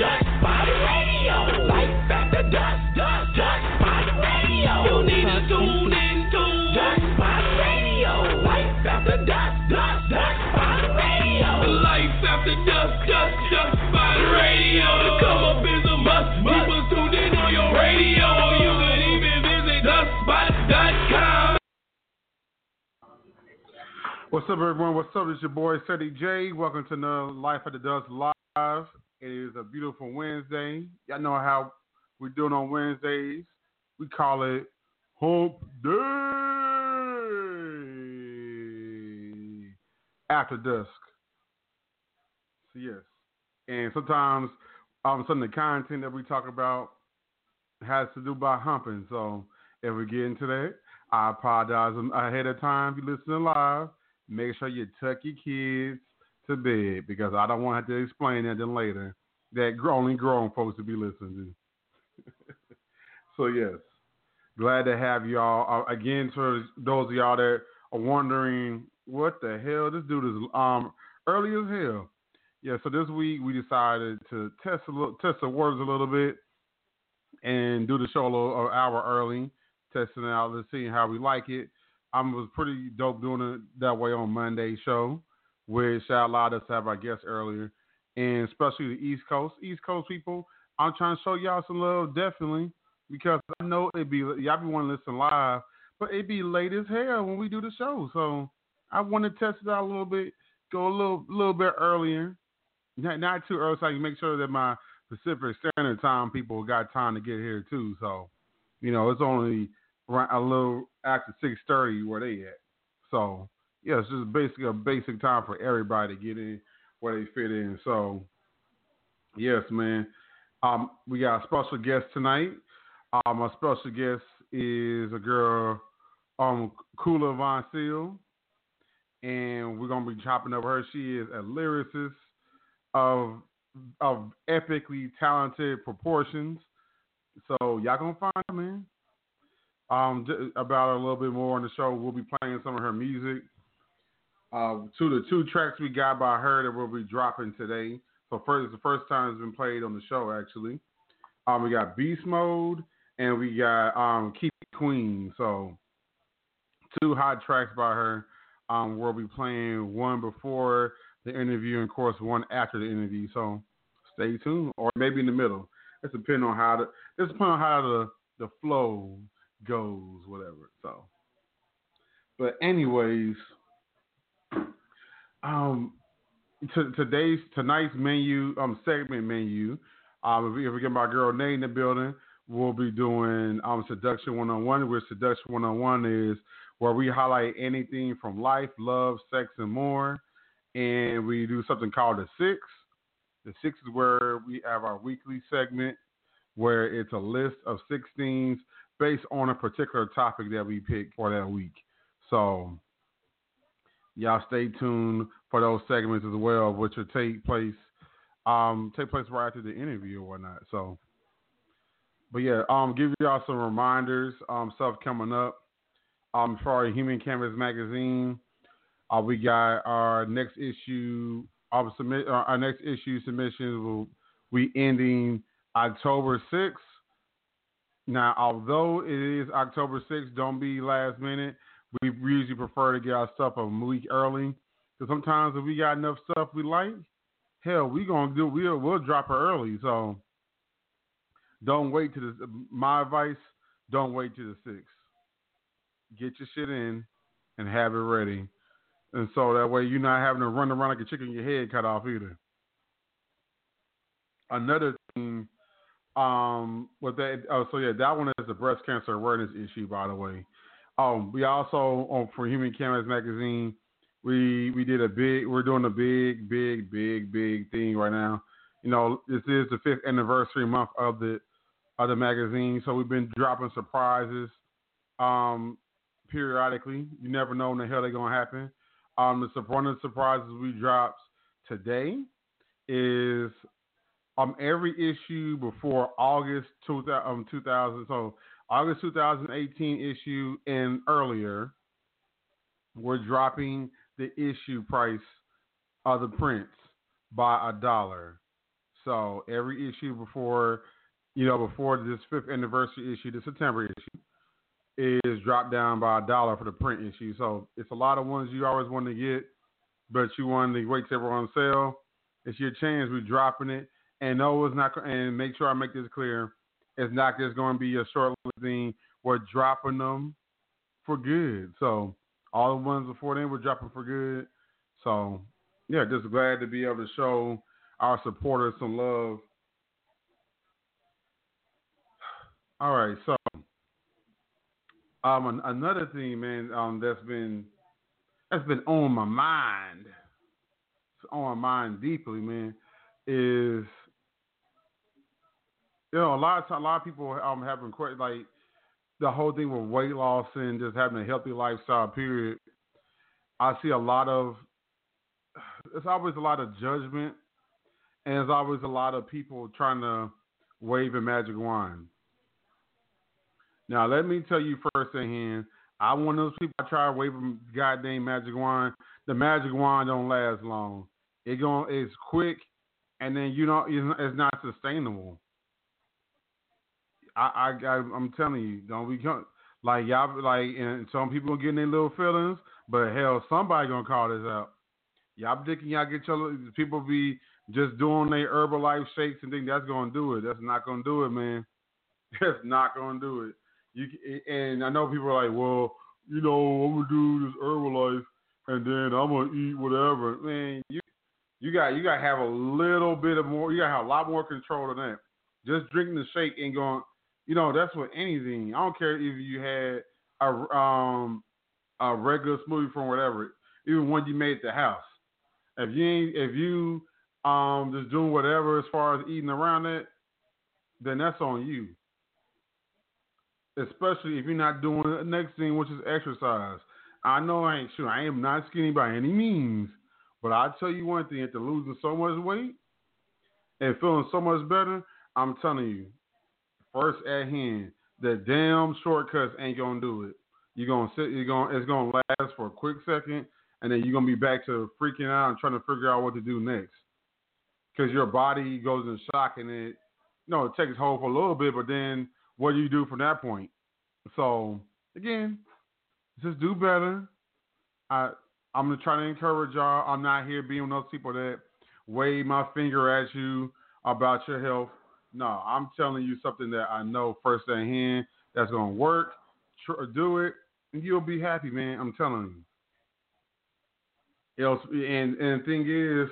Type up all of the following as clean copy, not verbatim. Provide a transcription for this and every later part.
Dust Spot Radio. Life after dusk, Dust Spot Radio. You need to tune into Dust Spot Radio. Life after dusk, Dust Spot Radio. Life after dusk, Dust Spot Radio. To come up is a must. Keep us tuned in on your radio. Or you can even visit dustspot.com. What's up, everyone? What's up? It's your boy, Ceddy J. Welcome to another Life After Dusk Live. It is a beautiful Wednesday. Y'all know how we're doing on Wednesdays. We call it Hump Day after dusk. So, yes. And sometimes some of the content that we talk about has to do by humping. So, if we get into that, I apologize ahead of time if you're listening live. Make sure you tuck your kids to bed because I don't want to have to explain that then later that only grown folks to be listening to. So, yes, glad to have y'all. Again, for those of y'all that are wondering, what the hell? This dude is early as hell. Yeah, so this week we decided to test the waters a little bit and do the show an hour early, testing it out to see how we like it. Was pretty dope doing it that way on Monday's show, which allowed us to have our guests earlier, and especially the East Coast people. I'm trying to show y'all some love, definitely, because I know y'all be wanting to listen live, but it be late as hell when we do the show. So I want to test it out a little bit, go a little bit earlier, not too early, so I can make sure that my Pacific Standard Time people got time to get here too. So, it's only a little after 6:30 where they at. So, yeah, it's just basically a basic time for everybody to get in where they fit in. So, yes, man. We got a special guest tonight. Our special guest is a girl, Kula Von Seal, and we're going to be chopping up her. She is a lyricist of epically talented proportions. So, y'all going to find her, man. About her a little bit more on the show. We'll be playing some of her music. The two tracks we got by her that we'll be dropping today. So it's the first time it's been played on the show, actually. We got Beast Mode and we got Keep It Queen. So two hot tracks by her. We'll be playing one before the interview and, of course, one after the interview. So stay tuned, or maybe in the middle. It's depending on how the flow goes, whatever. So, but anyways, tonight's menu, segment menu. If we get my girl Nate in the building, we'll be doing Seduction 101. Where Seduction 101 is where we highlight anything from life, love, sex, and more. And we do something called the Six. The Six is where we have our weekly segment where it's a list of 16s based on a particular topic that we pick for that week. So y'all stay tuned for those segments as well, which will take place right after the interview or whatnot. So, but yeah, give y'all some reminders, stuff coming up. For our Human Canvas magazine, we got our next issue. Our next issue submissions will be ending October 6th. Now, although it is October 6th, don't be last minute. We usually prefer to get our stuff a week early. Because sometimes if we got enough stuff we like, hell, we'll drop it early. So don't wait to my advice, don't wait to the 6th. Get your shit in and have it ready. And so that way you're not having to run around like a chicken with your head cut off either. Another thing, that one is a breast cancer awareness issue, by the way. We also, for Human Canvas magazine, we're doing a big thing right now. This is the 5th anniversary month of the magazine, so we've been dropping surprises periodically. You never know when the hell they're gonna happen. One of the surprises we dropped today is every issue before August 2000. So August 2018 issue and earlier, we're dropping the issue price of the prints by $1. So every issue before this 5th anniversary issue, the September issue, is dropped down by $1 for the print issue. So it's a lot of ones you always want to get, but you want to wait till they're on sale. It's your chance. We're dropping it. And no, it's not. And make sure I make this clear. It's not just going to be a short-lived thing. We're dropping them for good. So all the ones before then, we're dropping for good. So, yeah, just glad to be able to show our supporters some love. All right, so another thing, man, that's been on my mind, on my mind deeply, man, is a lot of people having like the whole thing with weight loss and just having a healthy lifestyle. Period. I see it's always a lot of judgment, and there's always a lot of people trying to wave a magic wand. Now, let me tell you firsthand, I'm one of those people. I try to wave a goddamn magic wand. The magic wand don't last long. It's quick, and then it's not sustainable. I'm telling you, don't become like y'all and some people getting their little feelings, but hell, somebody gonna call this out. Y'all thinking y'all get your people be just doing their Herbalife shakes and think that's gonna do it. That's not gonna do it, man. That's not gonna do it. And I know people are like, well, I'm gonna do this Herbalife and then I'm gonna eat whatever. Man, you got to have a little bit of more. You got to have a lot more control than that. Just drinking the shake ain't going. That's with anything. I don't care if you had a regular smoothie from whatever, even one you made at the house. If you just doing whatever as far as eating around it, then that's on you. Especially if you're not doing the next thing, which is exercise. I know I am not skinny by any means, but I'll tell you one thing: after losing so much weight and feeling so much better, I'm telling you, first at hand, the damn shortcuts ain't gonna do it. It's gonna last for a quick second, and then you're gonna be back to freaking out and trying to figure out what to do next. Because your body goes in shock, and it takes hold for a little bit, but then what do you do from that point? So again, just do better. I'm gonna try to encourage y'all. I'm not here being one of those people that wave my finger at you about your health. No, I'm telling you something that I know first hand that's gonna work. Do it, and you'll be happy, man. I'm telling you. And the thing is,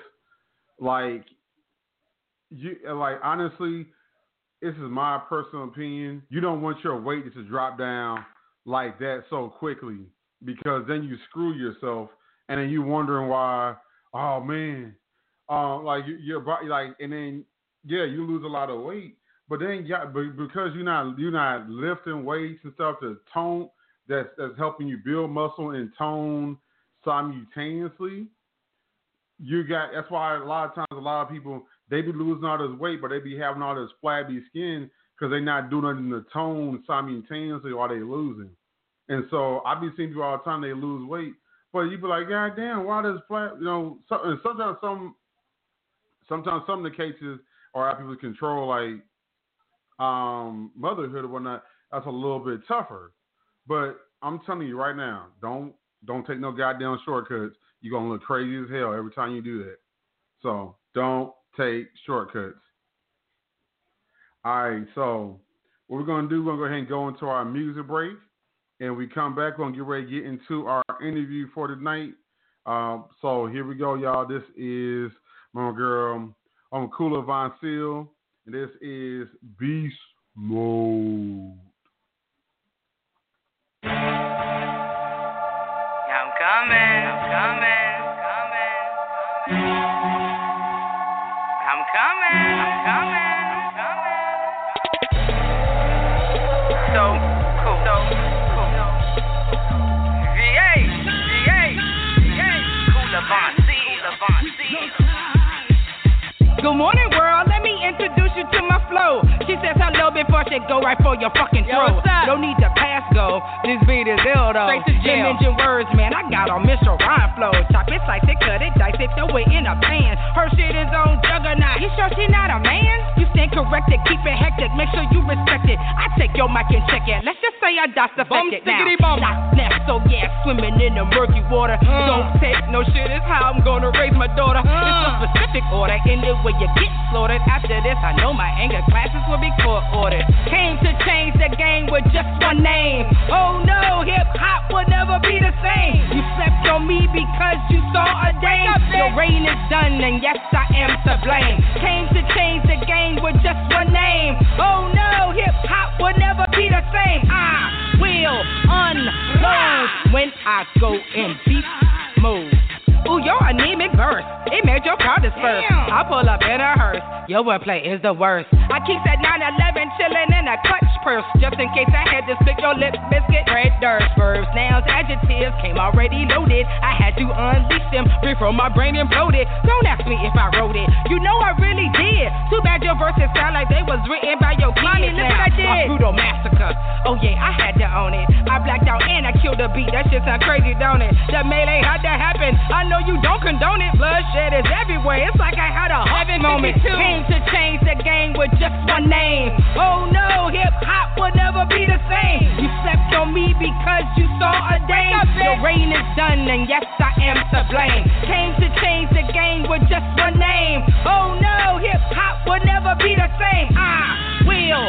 honestly, this is my personal opinion. You don't want your weight to drop down like that so quickly, because then you screw yourself, and then you wondering why. Oh man, your body, and then you lose a lot of weight, but then because you're not lifting weights and stuff to tone, that's helping you build muscle and tone simultaneously. That's why a lot of times a lot of people, they be losing all this weight, but they be having all this flabby skin because they're not doing nothing to tone simultaneously while they losing. And so I be seeing people all the time, they lose weight, but you be like, God damn, why does flat? And sometimes some of the cases are how people control motherhood or whatnot. That's a little bit tougher. But I'm telling you right now, don't take no goddamn shortcuts. You're gonna look crazy as hell every time you do that. So don't take shortcuts. All right, so what we're going to do, we're going to go ahead and go into our music break. And we come back, we're going to get ready to get into our interview for tonight. So here we go, y'all. This is my girl, Kula Von Seal, and this is Beast Mode. I'm coming. So cool. VA, Kula Von Seal. Good morning, world. Let me introduce you to my flow. She says hello, before shit go right for your fucking throat. Don't need to pass go. This beat is ill though. Straight to jail. Mention words, man. I got on Mr. Rhyme flow. Chop it, slice it, cut it, dice it, throw it in a pan. Her shit is on juggernaut. You sure she not a man? You stand corrected, keep it hectic. Make sure you respect it. I take your mic and check it. Let's just say I DOS affected now. Not snap, so yeah, swimming in the murky water. Don't take no shit. Is how I'm gonna raise my daughter. It's a specific order. In the way you get slaughtered. After this, I know my anger classes will be court ordered. Came to change the game with just one name. Oh no, hip hop will never be the same. You slept on me because you saw a dame. Your reign is done, and yes, I am to blame. Came to change the game with just one name. Oh no, hip hop will never be the same. I will unload when I go in beast mode. Ooh, your anemic verse, it made your crowd disperse. I pull up in a hearse, your wordplay is the worst. I keep that 911 chillin' in a clutch purse, just in case I had to split your lip biscuit. Red dirt, verbs, nouns, adjectives came already loaded. I had to unleash them before my brain imploded. Don't ask me if I wrote it, you know I really did. Too bad your verses sound like they was written by your kids. Mommy, look what I did. A brutal massacre, oh yeah, I had to own it. I blacked out and I killed the beat, that shit sound crazy, don't it? The melee had to happen, I know you don't condone it. Bloodshed is everywhere. It's like I had a heaven moment. Came to change the game with just one name. Oh no, hip hop will never be the same. You slept on me because you saw a dame. Your reign is done, and yes, I am to blame. Came to change the game with just one name. Oh no, hip hop will never be the same. I will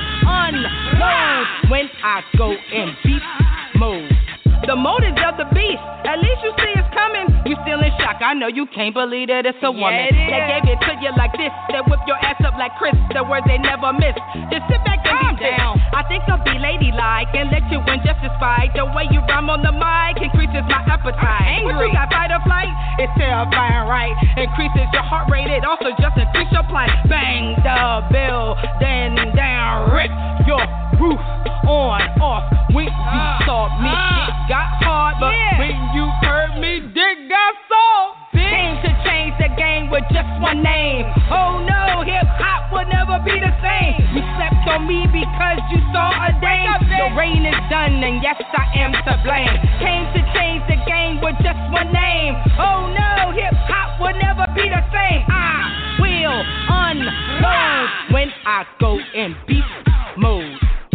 unload when I go in beast mode. The motives of the beast, at least you see it's coming. You still in shock, I know you can't believe that it's a woman. They gave it to you like this, they whip your ass up like Chris, the words they never miss. Just sit back and be down. I think I'll be ladylike and let you win just despite the way you rhyme on the mic increases my appetite. Angry, what you got, fight or flight? It's terrifying, right? Increases your heart rate, it also just increase your plight. Bang the bill, then down, rip your roof on, off. When you saw me, it got hard, but when you heard me, dick got soft. Came to change the game with just one name. Oh no, hip hop will never be the same. You slept on me because you saw a dame. Your reign is done, and yes, I am to blame. Came to change the game with just one name. Oh no, hip hop will never be the same. I will unload when I go in beast mode.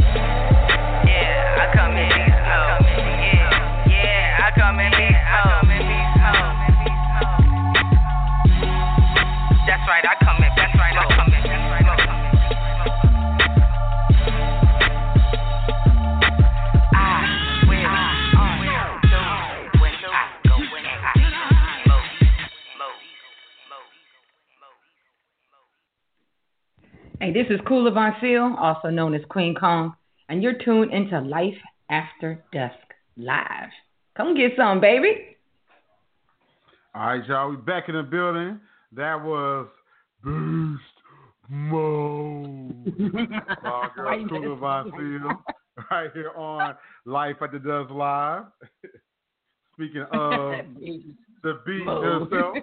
Yeah, I come in beast mode. Yeah, I come in beast mode. That's right, I come in. That's right, I come in. I will unload when I go in beast mode. Hey, this is Kula Von Seal, also known as Queen Kong, and you're tuned into Life After Dusk Live. Come get some, baby. All right, y'all, we back in the building. That was Beast Mode. Our girl Kula Von Seal, right here on Life After Dusk Live. Speaking of the beast herself,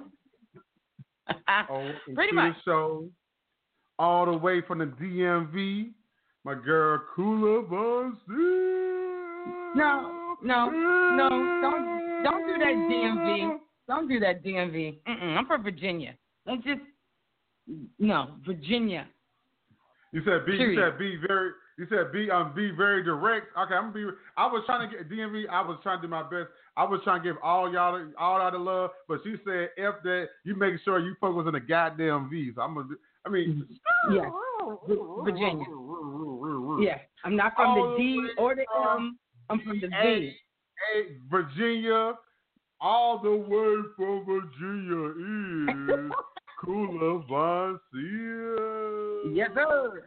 Pretty much. Show, all the way from the DMV, my girl Kula Von Seal. No, don't do that DMV. Don't do that DMV. I'm from Virginia. Let's just Virginia. You said be. Period. You said be very direct. Okay, I'm gonna be. I was trying to get DMV. I was trying to do my best. I was trying to give all y'all the love, but she said F that. You make sure you focus on the goddamn V. So I'm gonna. Yeah, Virginia. Yeah, I'm not from the D or the M. I'm from the V. Virginia. All the way from Virginia is Kula Von Seal. Yes, sir.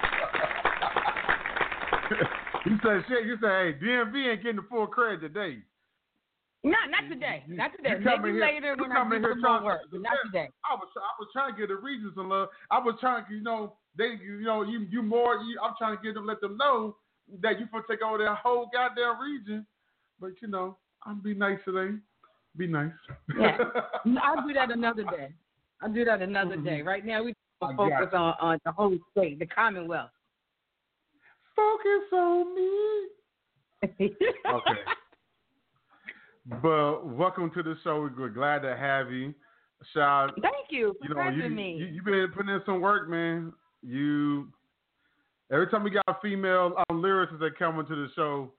You said, hey, DMV ain't getting the full credit today. Not today. Not today. Maybe later when I do some more work, but not today. I was trying to give the regions some love. I was trying to, I'm trying to let them know that you can take over their whole goddamn region. But I'm be nice today. Be nice. Yeah, I'll do that another day. Right now we focus on the whole state, the Commonwealth. Focus on me. Okay. But welcome to the show. We're glad to have you. Shout, Thank you for having you, me. You've been putting in some work, man. Every time we got female lyricists that come into the show,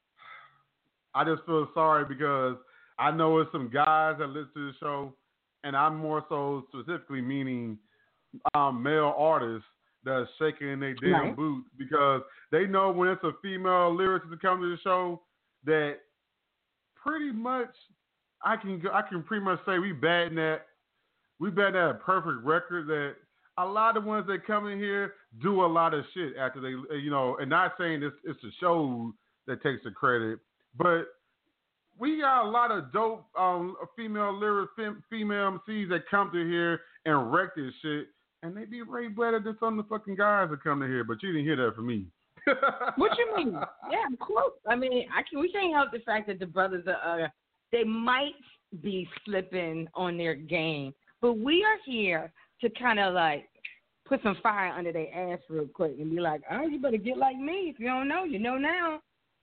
I just feel sorry because I know it's some guys that listen to the show, and I'm more so specifically meaning male artists that's shaking their damn boots because they know when it's a female lyricist to come to the show that pretty much I can pretty much say we batting at a perfect record that a lot of the ones that come in here do a lot of shit after they, and not saying it's the show that takes the credit, but we got a lot of dope female lyrics, female MCs that come to here and wreck this shit, and they be way better than some of the fucking guys that come to here, but you didn't hear that from me. What you mean? Yeah, of course. I mean, we can't help the fact that the brothers they might be slipping on their game, but we are here to kind of like put some fire under their ass real quick and be like, oh, you better get like me. If you don't know, you know now.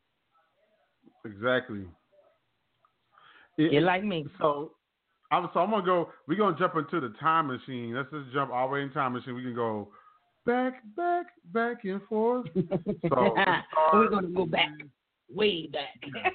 Exactly. Get like me. So I'm gonna go. We're gonna jump into the time machine. Let's just jump all the way in time machine. We can go back and forth. So we're gonna go back, way back.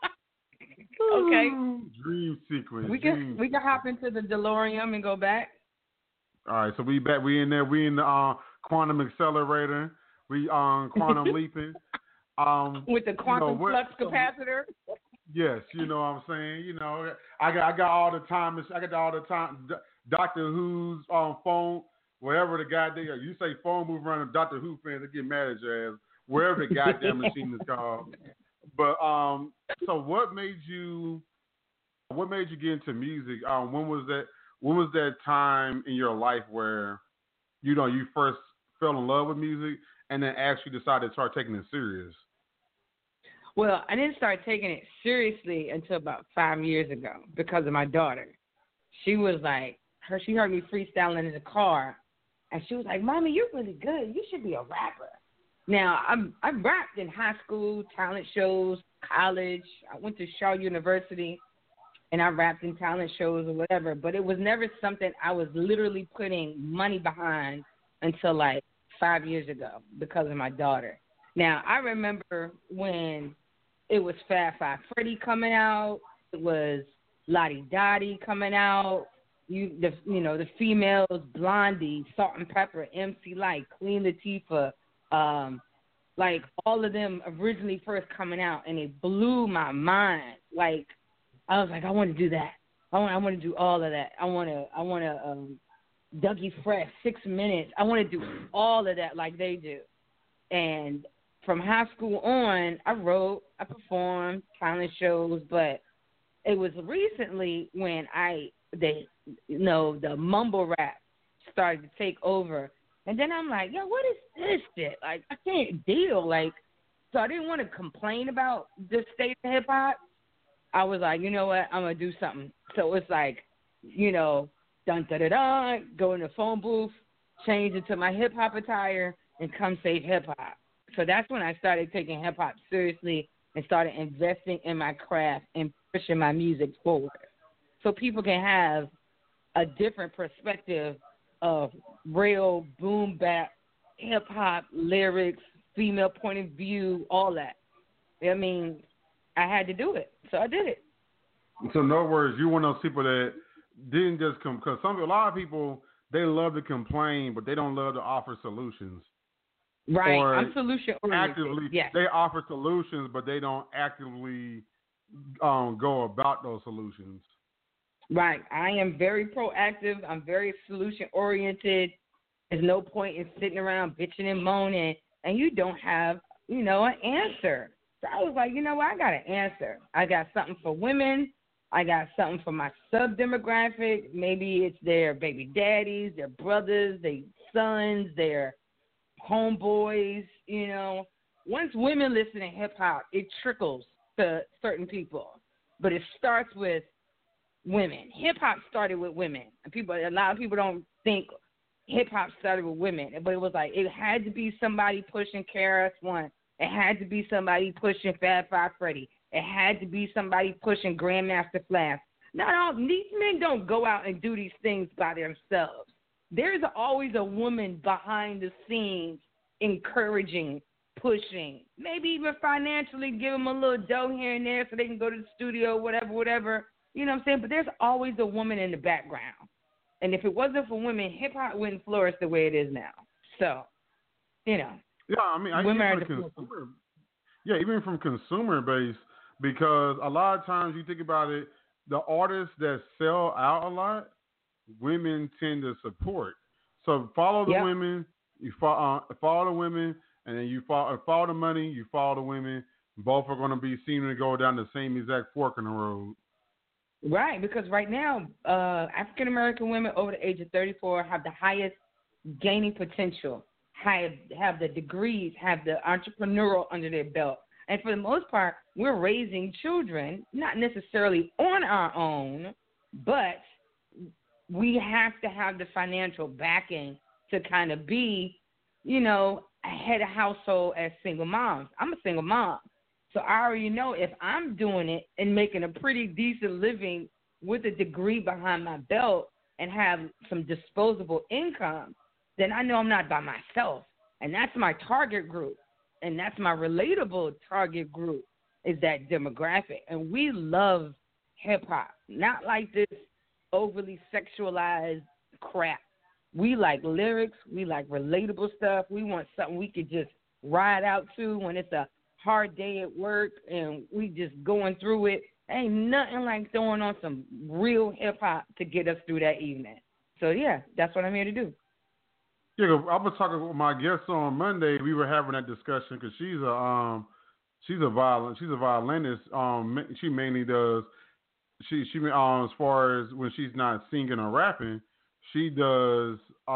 Okay. Dream sequence. We can hop into the DeLorean and go back. All right, so we back. We in there. We in the quantum accelerator. We quantum leaping. With the quantum flux capacitor. Yes, you know what I'm saying. I got all the time. I got all the time. Doctor Who's on phone, wherever the goddamn you say phone move around, and Doctor Who fans they get mad at your ass. Wherever the goddamn machine is called. But so what made you get into music? When was that time in your life where you first fell in love with music and then actually decided to start taking it serious? Well, I didn't start taking it seriously until about 5 years ago because of my daughter. She was like, she heard me freestyling in the car, and she was like, "Mommy, you're really good. You should be a rapper." Now, I rapped in high school, talent shows, college. I went to Shaw University, and I rapped in talent shows or whatever, but it was never something I was literally putting money behind until like 5 years ago because of my daughter. Now, I remember when it was Fab Five Freddy coming out, it was Lottie Dottie coming out, the females, Blondie, Salt and Pepper, MC Light, Queen Latifah, like all of them originally first coming out, and it blew my mind. Like I was like, I want to do that. I want to do all of that. I want to Dougie Fresh, 6 minutes. I want to do all of that like they do. And from high school on, I wrote, I performed talent shows, but it was recently when the mumble rap started to take over. And then I'm like, yo, what is this shit? Like, I can't deal. Like, so I didn't want to complain about the state of hip hop. I was like, you know what? I'm going to do something. So it's like, dun da da da, go in the phone booth, change it to my hip hop attire, and come save hip hop. So that's when I started taking hip hop seriously and started investing in my craft and pushing my music forward, so people can have a different perspective of real boom bap, hip hop lyrics, female point of view, all that. I mean, I had to do it, so I did it. So in other words, you one of those people that didn't just come because a lot of people they love to complain, but they don't love to offer solutions. Right, or I'm solution oriented. Actively, yes. They offer solutions, but they don't actively go about those solutions. Right, I am very proactive. I'm very solution oriented. There's no point in sitting around bitching and moaning, and you don't have, an answer. So I was like, I got an answer. I got something for women. I got something for my sub-demographic. Maybe it's their baby daddies, their brothers, their sons, their homeboys, Once women listen to hip-hop, it trickles to certain people. But it starts with women. Hip-hop started with women. And a lot of people don't think hip hop started with women, but it was like it had to be somebody pushing KRS-One. It had to be somebody pushing Fab Five Freddy. It had to be somebody pushing Grandmaster Flash. Not all these men don't go out and do these things by themselves. There's always a woman behind the scenes encouraging, pushing, maybe even financially give them a little dough here and there so they can go to the studio, whatever. You know what I'm saying? But there's always a woman in the background. And if it wasn't for women, hip-hop wouldn't flourish the way it is now. So, you know. Yeah, I mean, women are even from consumer base, because a lot of times you think about it, the artists that sell out a lot, women tend to support. So follow the women, you follow the women, and then you follow the money, you follow the women. Both are going to be seen to go down the same exact fork in the road. Right, because right now, African American women over the age of 34 have the highest gaining potential, have the degrees, have the entrepreneurial under their belt. And for the most part, we're raising children, not necessarily on our own, but we have to have the financial backing to kind of be, you know, a head of household as single moms. I'm a single mom. So I already know if I'm doing it and making a pretty decent living with a degree behind my belt and have some disposable income, then I know I'm not by myself. And that's my target group. And that's my relatable target group, is that demographic. And we love hip-hop, not like this overly sexualized crap. We like lyrics. We like relatable stuff. We want something we could just ride out to when it's a hard day at work and we just going through it. Ain't nothing like throwing on some real hip-hop to get us through that evening. So, yeah, that's what I'm here to do. Yeah, I was talking with my guest on Monday. We were having that discussion because she's a violinist. She mainly does as far as when she's not singing or rapping, she does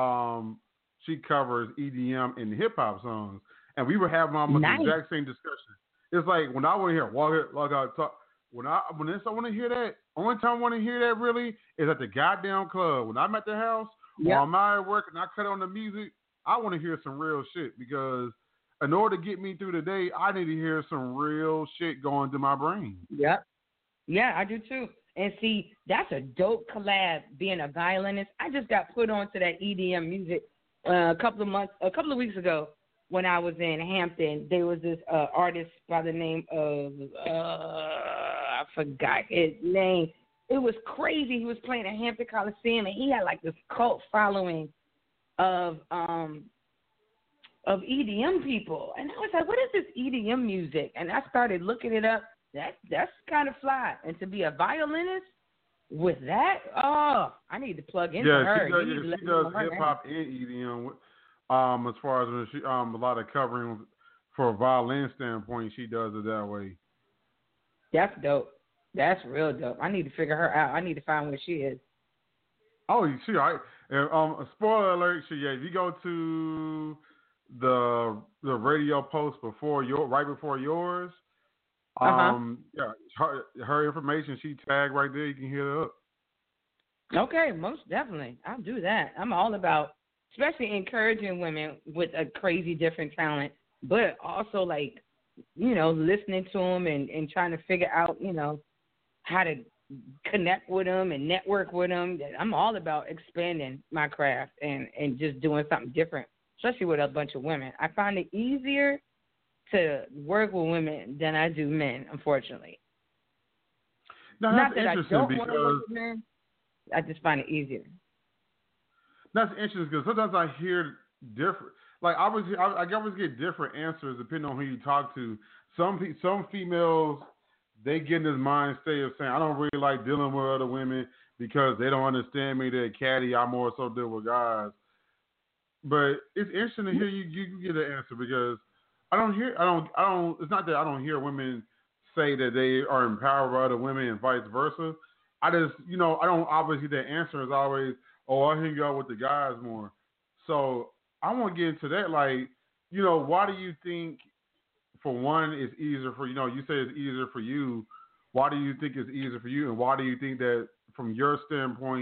she covers EDM and hip hop songs. And we were having almost the exact same discussion. It's like when I want to hear when I want to hear that, only time I want to hear that really is at the goddamn club. When I'm at the house or I'm out at work and I cut on the music, I want to hear some real shit, because in order to get me through the day, I need to hear some real shit going through my brain. Yep. Yeah, I do too. And see, that's a dope collab, being a violinist. I just got put onto that EDM music a couple of weeks ago when I was in Hampton. There was this artist by the name of, I forgot his name. It was crazy. He was playing at Hampton Coliseum, and he had like this cult following of EDM people. And I was like, what is this EDM music? And I started looking it up. That's kind of fly. And to be a violinist with that, I need to plug into her. She does hip hop and EDM. As far as when she a lot of covering for a violin standpoint, she does it that way. That's dope. That's real dope. I need to figure her out. I need to find where she is. Oh, you see, spoiler alert. If you go to the radio post right before yours, her information she tagged right there. You can hit her up. Okay, most definitely. I'll do that. I'm all about, especially encouraging women with a crazy different talent, but also like, you know, listening to them and trying to figure out, you know, how to connect with them and network with them. I'm all about expanding my craft and just doing something different, especially with a bunch of women. I find it easier to work with women than I do men, unfortunately. Now, Not that I interesting don't because want to work with men. I just find it easier. That's interesting because sometimes I hear different. Like I always get different answers depending on who you talk to. Some females, they get in this mind state of saying, I don't really like dealing with other women because they don't understand me. They're catty. I more so deal with guys. But it's interesting to hear you get an answer, because it's not that I don't hear women say that they are empowered by other women and vice versa. I just, obviously the answer is always, I hang out with the guys more. So I want to get into that. Like, why do you think, for one, it's easier for, you say it's easier for you. Why do you think it's easier for you? And why do you think that, from your standpoint,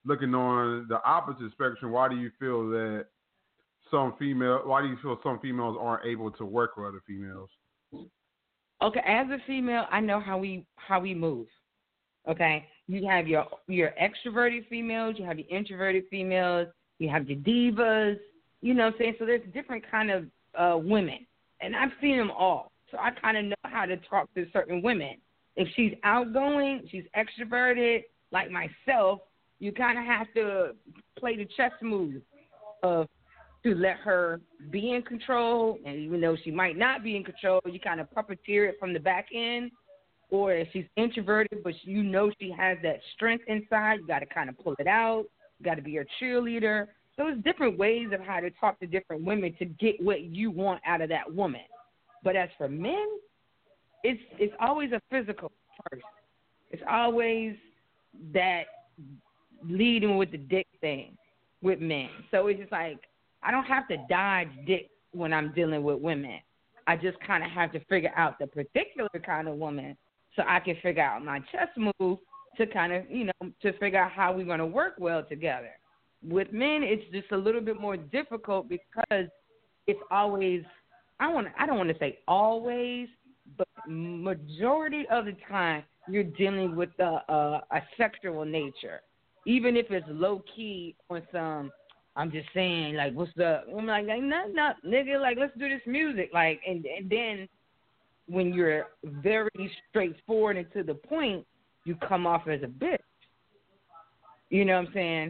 looking on the opposite spectrum, why do you feel some females aren't able to work with other females? Okay, as a female, I know how we move. Okay, you have your extroverted females, you have your introverted females, you have your divas. You know what I'm saying? So there's different kind of women, and I've seen them all. So I kind of know how to talk to certain women. If she's outgoing, she's extroverted, like myself, you kind of have to play the chess move of to let her be in control, and even though she might not be in control, you kind of puppeteer it from the back end. Or if she's introverted, but you know she has that strength inside, you got to kind of pull it out. You got to be her cheerleader. So there's different ways of how to talk to different women to get what you want out of that woman. But as for men, it's always a physical first. It's always that leading with the dick thing with men. So it's just like I don't have to dodge dick when I'm dealing with women. I just kind of have to figure out the particular kind of woman so I can figure out my chess move to kind of, to figure out how we're going to work well together. With men, it's just a little bit more difficult because it's always, I don't want to say always, but majority of the time you're dealing with a sexual nature. Even if it's low-key on some, I'm just saying, like, what's up? I'm like nothing, nigga, like, let's do this music. Like, and then when you're very straightforward and to the point, you come off as a bitch. You know what I'm saying?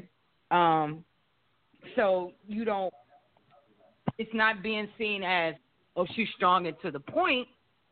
So you don't, it's not being seen as, oh, she's strong and to the point.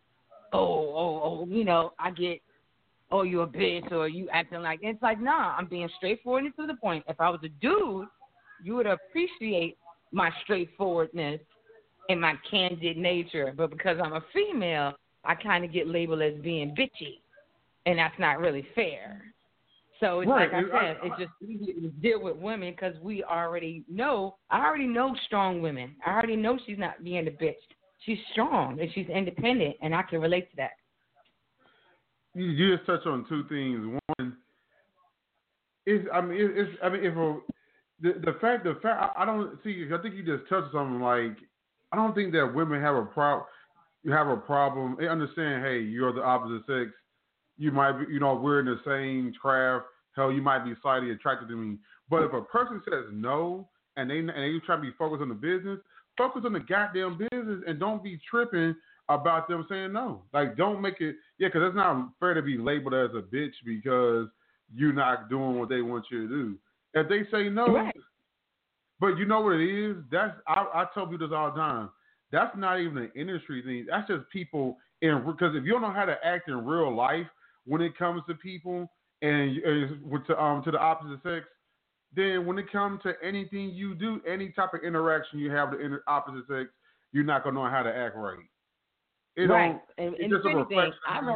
I get, oh, you a bitch or you acting like, it's like, nah, I'm being straightforward and to the point. If I was a dude, you would appreciate my straightforwardness and my candid nature. But because I'm a female, I kind of get labeled as being bitchy, and that's not really fair. So it's right. Like I said, it's just easier to deal with women because I already know strong women. I already know she's not being a bitch. She's strong and she's independent, and I can relate to that. You just touched on two things. One is, the fact, I don't see. I think you just touched something like, I don't think that women have a problem. You have a problem. They understand. Hey, you're the opposite sex. You might be, we're in the same craft. Hell, you might be slightly attracted to me. But if a person says no and they try to be focused on the business, focus on the goddamn business and don't be tripping about them saying no. Like, don't make it, because it's not fair to be labeled as a bitch because you're not doing what they want you to do. If they say no, right. But you know what it is? I tell people this all the time. That's not even an industry thing. That's just people because if you don't know how to act in real life when it comes to people and to the opposite sex, then when it comes to anything you do, any type of interaction you have with the opposite sex, you're not gonna know how to act right. Right. And just a reflection.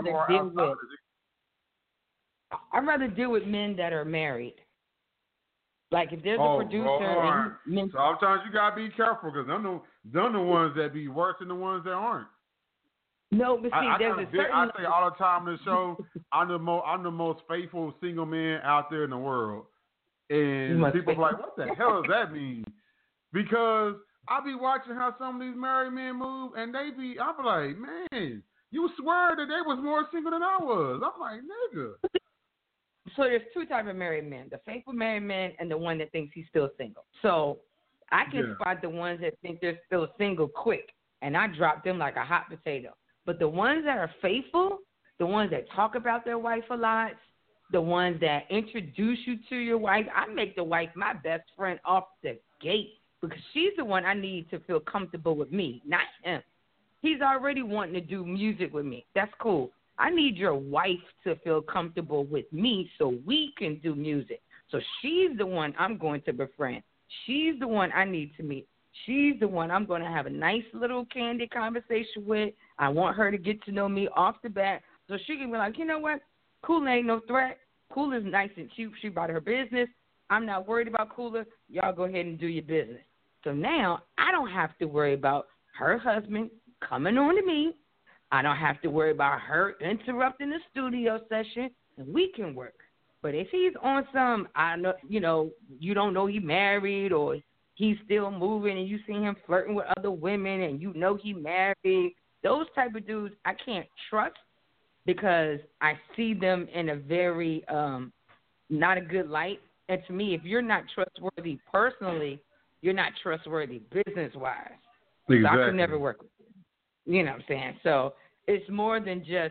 I'd rather deal with men that are married. Like if there's a producer, and sometimes you gotta be careful because they're the ones that be worse than the ones that aren't. No, but see, there's a certain. I say all the time on the show, I'm the most faithful single man out there in the world, and people are like, "What the hell does that mean?" Because I be watching how some of these married men move, and I be like, "Man, you swear that they was more single than I was." I'm like, "Nigga." So there's two types of married men: the faithful married man and the one that thinks he's still single. So I can spot the ones that think they're still single quick, and I drop them like a hot potato. But the ones that are faithful, the ones that talk about their wife a lot, the ones that introduce you to your wife, I make the wife my best friend off the gate because she's the one I need to feel comfortable with me, not him. He's already wanting to do music with me. That's cool. I need your wife to feel comfortable with me so we can do music. So she's the one I'm going to befriend. She's the one I need to meet. She's the one I'm going to have a nice little candid conversation with. I want her to get to know me off the bat so she can be like, you know what? Cooler ain't no threat. Cooler's nice and cheap. She brought her business. I'm not worried about Cooler. Y'all go ahead and do your business. So now I don't have to worry about her husband coming on to me. I don't have to worry about her interrupting the studio session, and we can work. But if he's on some, I know, you don't know he married or he's still moving and you see him flirting with other women and you know he married, those type of dudes I can't trust because I see them in a very not a good light. And to me, if you're not trustworthy personally, you're not trustworthy business-wise. Exactly. So I could never work with you. You know what I'm saying? So it's more than just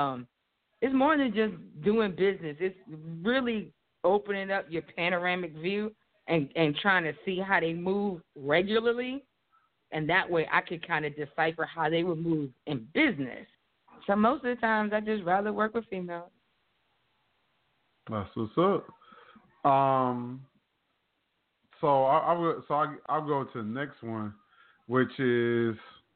doing business. It's really opening up your panoramic view and trying to see how they move regularly. And that way I could kind of decipher how they would move in business. So most of the times I just rather work with females. That's what's up. So I'll go to the next one, which is,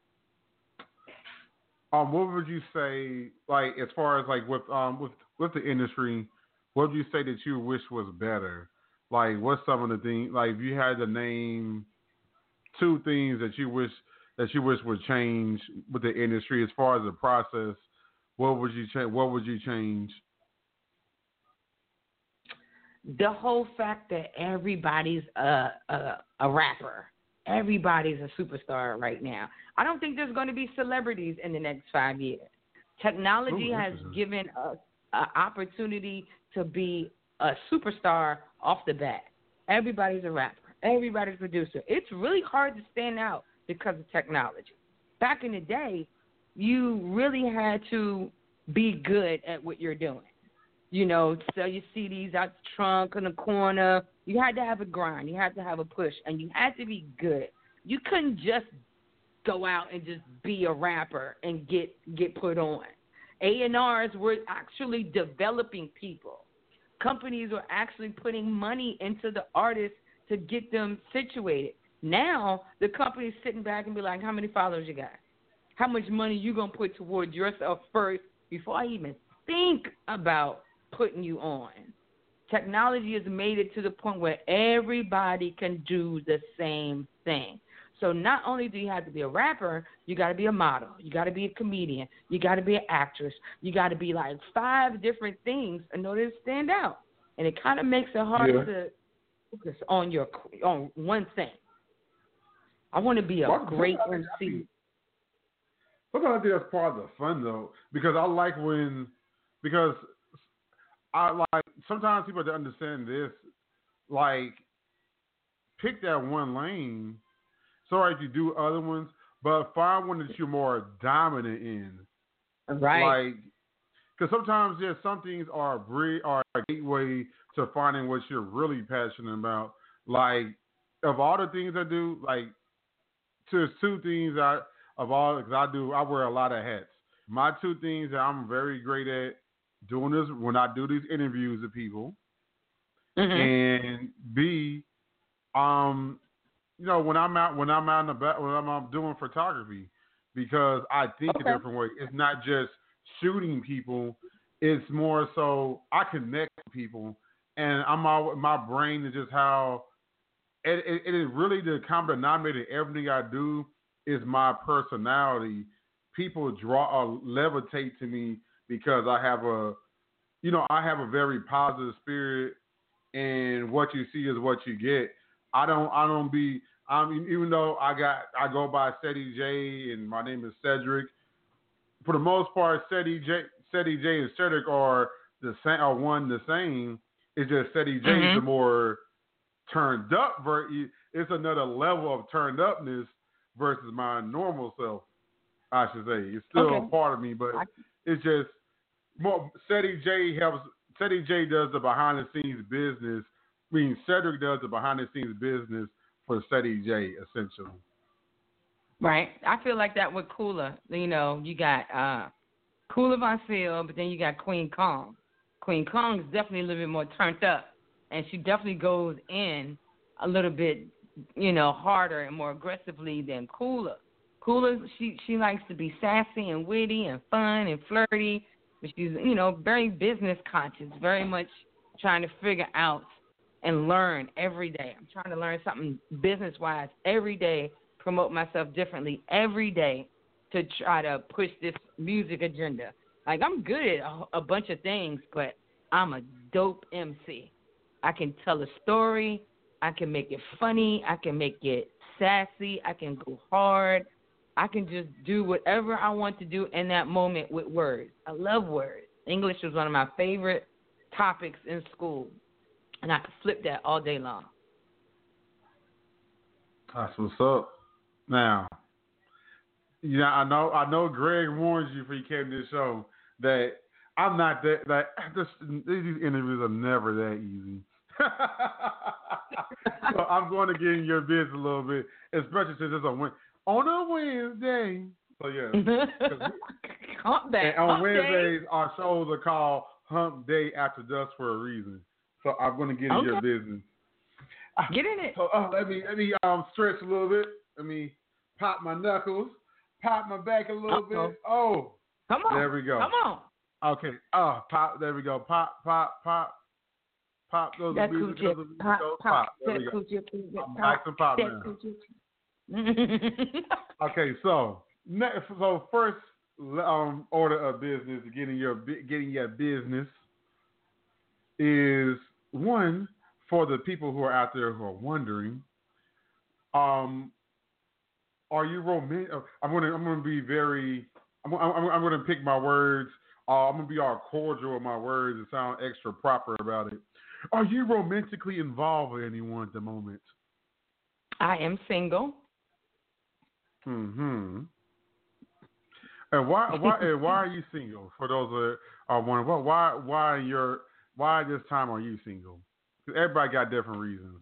what would you say, like, as far as like with the industry, what would you say that you wish was better? Like, what's some of the things, like, if you had to name 2 things that you wish would change with the industry as far as the process, what would you change? What would you change? The whole fact that everybody's a rapper. Everybody's a superstar right now. I don't think there's going to be celebrities in the next 5 years. Technology has given us an opportunity to be a superstar off the bat. Everybody's a rapper. Everybody's a producer. It's really hard to stand out because of technology. Back in the day, you really had to be good at what you're doing. Sell your CDs out the trunk in the corner. You had to have a grind. You had to have a push, and you had to be good. You couldn't just go out and just be a rapper and get put on. A&Rs were actually developing people. Companies were actually putting money into the artists to get them situated. Now, the company's sitting back and be like, how many followers you got? How much money you going to put towards yourself first before I even think about putting you on? Technology has made it to the point where everybody can do the same thing. So not only do you have to be a rapper, you got to be a model. You got to be a comedian. You got to be an actress. You got to be like 5 different things in order to stand out. And it kind of makes it hard to focus on one thing. I want to be a great MC. Sometimes I think that's part of the fun, though, because sometimes people don't understand this, like, pick that one lane. It's all right if you do other ones, but find one that you're more dominant in. Right. Like, because sometimes some things are a gateway to finding what you're really passionate about. Like, of all the things I do, like, there's 2 things because I wear a lot of hats. My 2 things that I'm very great at doing this when I do these interviews with people, and B, when I'm out in the back, when I'm doing photography, because I think a different way. It's not just shooting people; it's more so I connect with people, and my brain is just how it is really the common denominator. Everything I do is my personality. People levitate to me because I have a very positive spirit, and what you see is what you get. Even though I go by Ceddy J and my name is Cedric. For the most part, Ceddy J and Cedric are the same, are one the same. It's just Ceddy J is the more turned up. It's another level of turned upness versus my normal self, I should say. It's still a part of me, but it's just more. Ceddy J does the behind the scenes business. I mean, Cedric does the behind the scenes business for Ceddy J, essentially. Right. I feel like that with Kula. You got Kula Von Seal, but then you got Queen Kong. Queen Kong is definitely a little bit more turned up, and she definitely goes in a little bit, harder and more aggressively than Kula. Kula, she likes to be sassy and witty and fun and flirty, but she's, very business conscious, very much trying to figure out and learn every day. I'm trying to learn something business-wise every day, promote myself differently every day to try to push this music agenda. Like, I'm good at a bunch of things, but I'm a dope MC. I can tell a story. I can make it funny. I can make it sassy. I can go hard. I can just do whatever I want to do in that moment with words. I love words. English was one of my favorite topics in school, and I could flip that all day long. That's what's up. Now, I know Greg warned you before you came to the show that I'm not that these interviews are never that easy. So I'm going to get in your business a little bit, especially since it's on a Wednesday. So yeah. Hump day. And on Wednesdays, our shows are called Hump Day After Dusk for a reason. So I'm going to get in your business. Get in it. So let me stretch a little bit. Let me pop my knuckles, pop my back a little bit. Oh, come on. There we go. Come on. Okay. Pop. There we go. Pop. Those that music. Pop. There we go. I'm back to pop now. Okay. So first order of business, getting your business is one. For the people who are out there who are wondering, are you romantic? I'm gonna be very. I'm gonna pick my words. I'm gonna be all cordial with my words and sound extra proper about it. Are you romantically involved with anyone at the moment? I am single. Mm-hmm. And why are you single? For those that are wondering, why at this time are you single? Everybody got different reasons.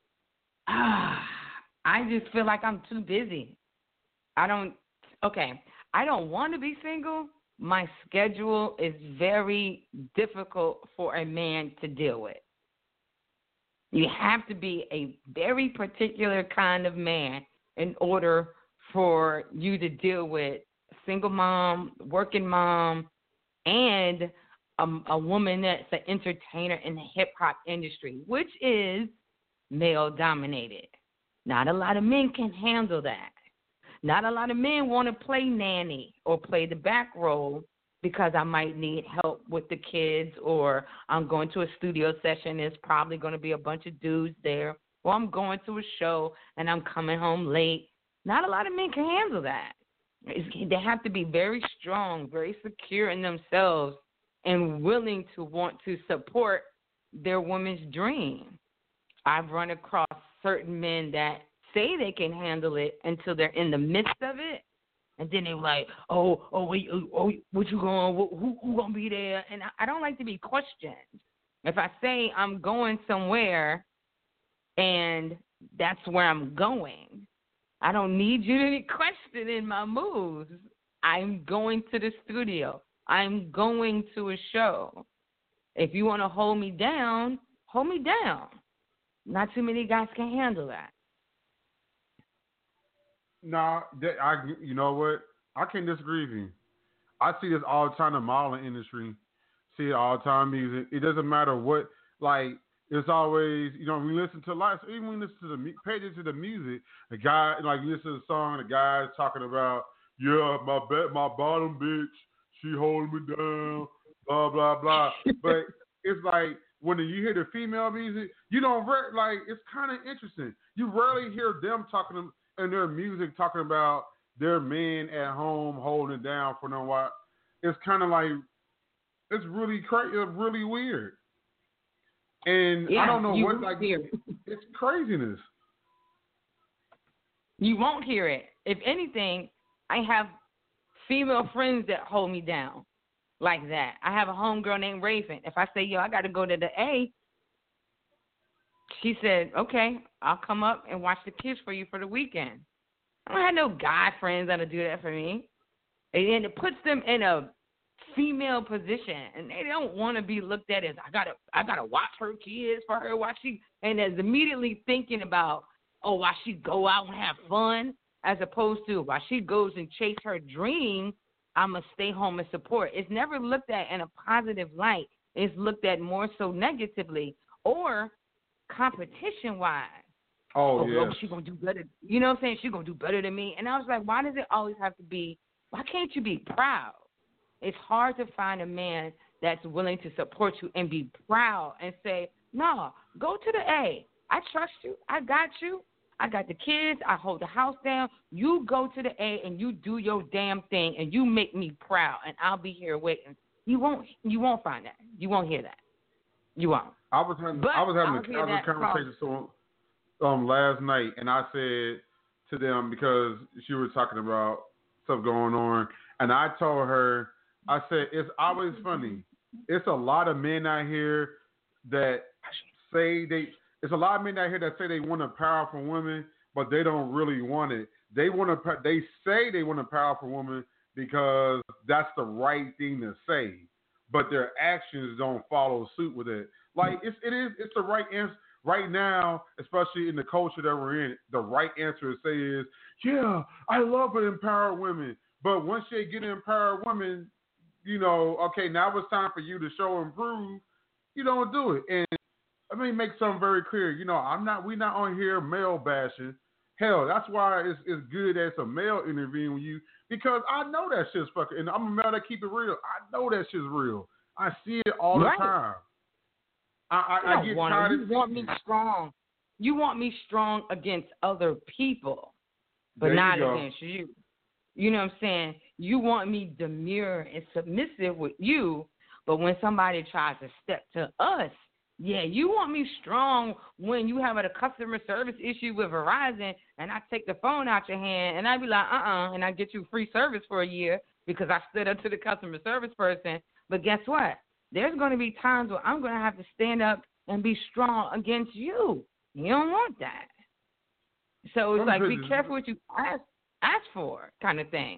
I just feel like I'm too busy. I don't want to be single. My schedule is very difficult for a man to deal with. You have to be a very particular kind of man in order for you to deal with single mom, working mom, and a woman that's an entertainer in the hip-hop industry, which is male-dominated. Not a lot of men can handle that. Not a lot of men want to play nanny or play the back role because I might need help with the kids, or I'm going to a studio session. There's probably going to be a bunch of dudes there, or I'm going to a show and I'm coming home late. Not a lot of men can handle that. They have to be very strong, very secure in themselves, and willing to want to support their woman's dream. I've run across certain men that say they can handle it until they're in the midst of it, and then they're like, what you going, who gonna be there? And I don't like to be questioned. If I say I'm going somewhere and that's where I'm going, I don't need you to be questioning my moves. I'm going to the studio. I'm going to a show. If you want to hold me down, hold me down. Not too many guys can handle that. No, you know what? I can't disagree with you. I see this all the time in the modeling industry. See it all the time in music. It doesn't matter what, it's always, when we listen to live, even when we listen to pay attention to the music, the guy, you listen to the song, the guy's talking about, my bottom bitch, she holding me down, blah, blah, blah. But it's like, when you hear the female music, you don't, it's kind of interesting. You rarely hear them talking in their music talking about their men at home holding it down for no while. It's kind of it's really crazy, really weird. And I don't know what, it's craziness. You won't hear it. If anything, I have female friends that hold me down like that. I have a homegirl named Raven. If I say, I got to go to the A, she said, okay, I'll come up and watch the kids for you for the weekend. I don't have no guy friends that'll do that for me. And it puts them in a female position, and they don't want to be looked at as I gotta watch her kids for her while and is immediately thinking about why she go out and have fun, as opposed to why she goes and chase her dream. I'ma stay home and support. It's never looked at in a positive light. It's looked at more so negatively or competition wise. She gonna do better. You know what I'm saying? She gonna do better than me. And I was like, why can't you be proud? It's hard to find a man that's willing to support you and be proud and say, no, go to the A. I trust you. I got you. I got the kids. I hold the house down. You go to the A and you do your damn thing and you make me proud and I'll be here waiting. You won't find that. You won't hear that. You won't. I was having a conversation last night, and I said to them, because she was talking about stuff going on, and I told her, I said, it's always funny. It's a lot of men out here that say they want a powerful woman, but they don't really want it. They say they want a powerful woman because that's the right thing to say, but their actions don't follow suit with it. Like it's the right answer right now, especially in the culture that we're in. The right answer to say is, yeah, I love an empowered women. But once they get an empowered woman, okay, now it's time for you to show and prove. You don't do it. And let me make something very clear. We're not on here male bashing. Hell, that's why it's good as a male interviewing with you, because I know that shit's fucking, and I'm a male that keep it real. I know that shit's real. I see it all the time. I get tired of it. You want me strong. You want me strong against other people, but not against you. You know what I'm saying? You want me demure and submissive with you, but when somebody tries to step to us, yeah, you want me strong when you have a customer service issue with Verizon and I take the phone out your hand and I be like, and I get you free service for a year because I stood up to the customer service person. But guess what? There's going to be times where I'm going to have to stand up and be strong against you. You don't want that. So it's like, be careful what you ask for, kind of thing.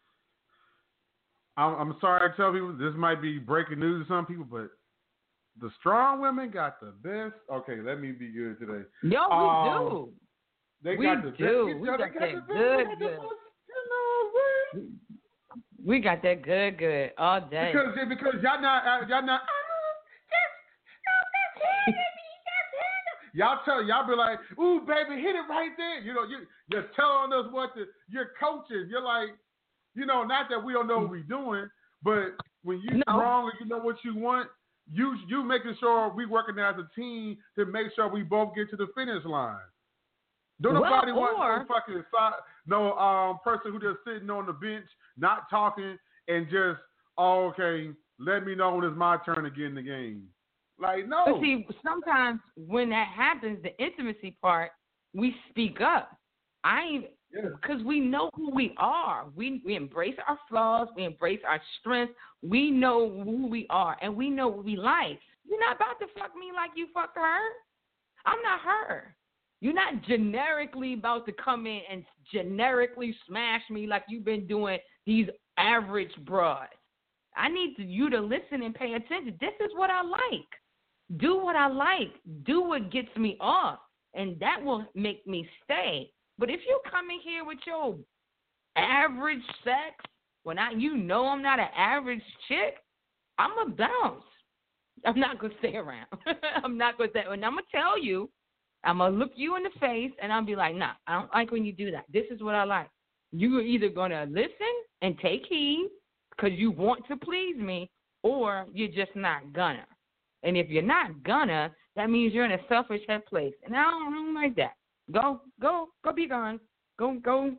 I'm sorry to tell people, this might be breaking news to some people, but the strong women got the best. Okay, let me be good today. Yo, we do. We got that good. We got that good all day. Because y'all not. Y'all be like, ooh, baby, hit it right there. You're telling us you're coaching. You're like, not that we don't know what we're doing, but when you're strong and you know what you want, you making sure we working as a team to make sure we both get to the finish line. Don't nobody want no fucking person who just sitting on the bench, not talking, and just, okay, let me know when it's my turn to get in the game. Like, no. But see, sometimes when that happens, the intimacy part, we speak up. Because we know who we are. We embrace our flaws. We embrace our strengths. We know who we are, and we know what we like. You're not about to fuck me like you fucked her. I'm not her. You're not generically about to come in and generically smash me like you've been doing these average broads. I need you to listen and pay attention. This is what I like. Do what I like. Do what gets me off, and that will make me stay. But if you come in here with your average sex, when I'm not an average chick, I'm going to bounce. I'm not going to stay around. I'm not going to stay. And I'm going to tell you, I'm going to look you in the face, and I'll be like, nah, I don't like when you do that. This is what I like. You're either going to listen and take heed because you want to please me, or you're just not gonna. And if you're not gonna, that means you're in a selfish head place. And I don't like that. Go be gone. Go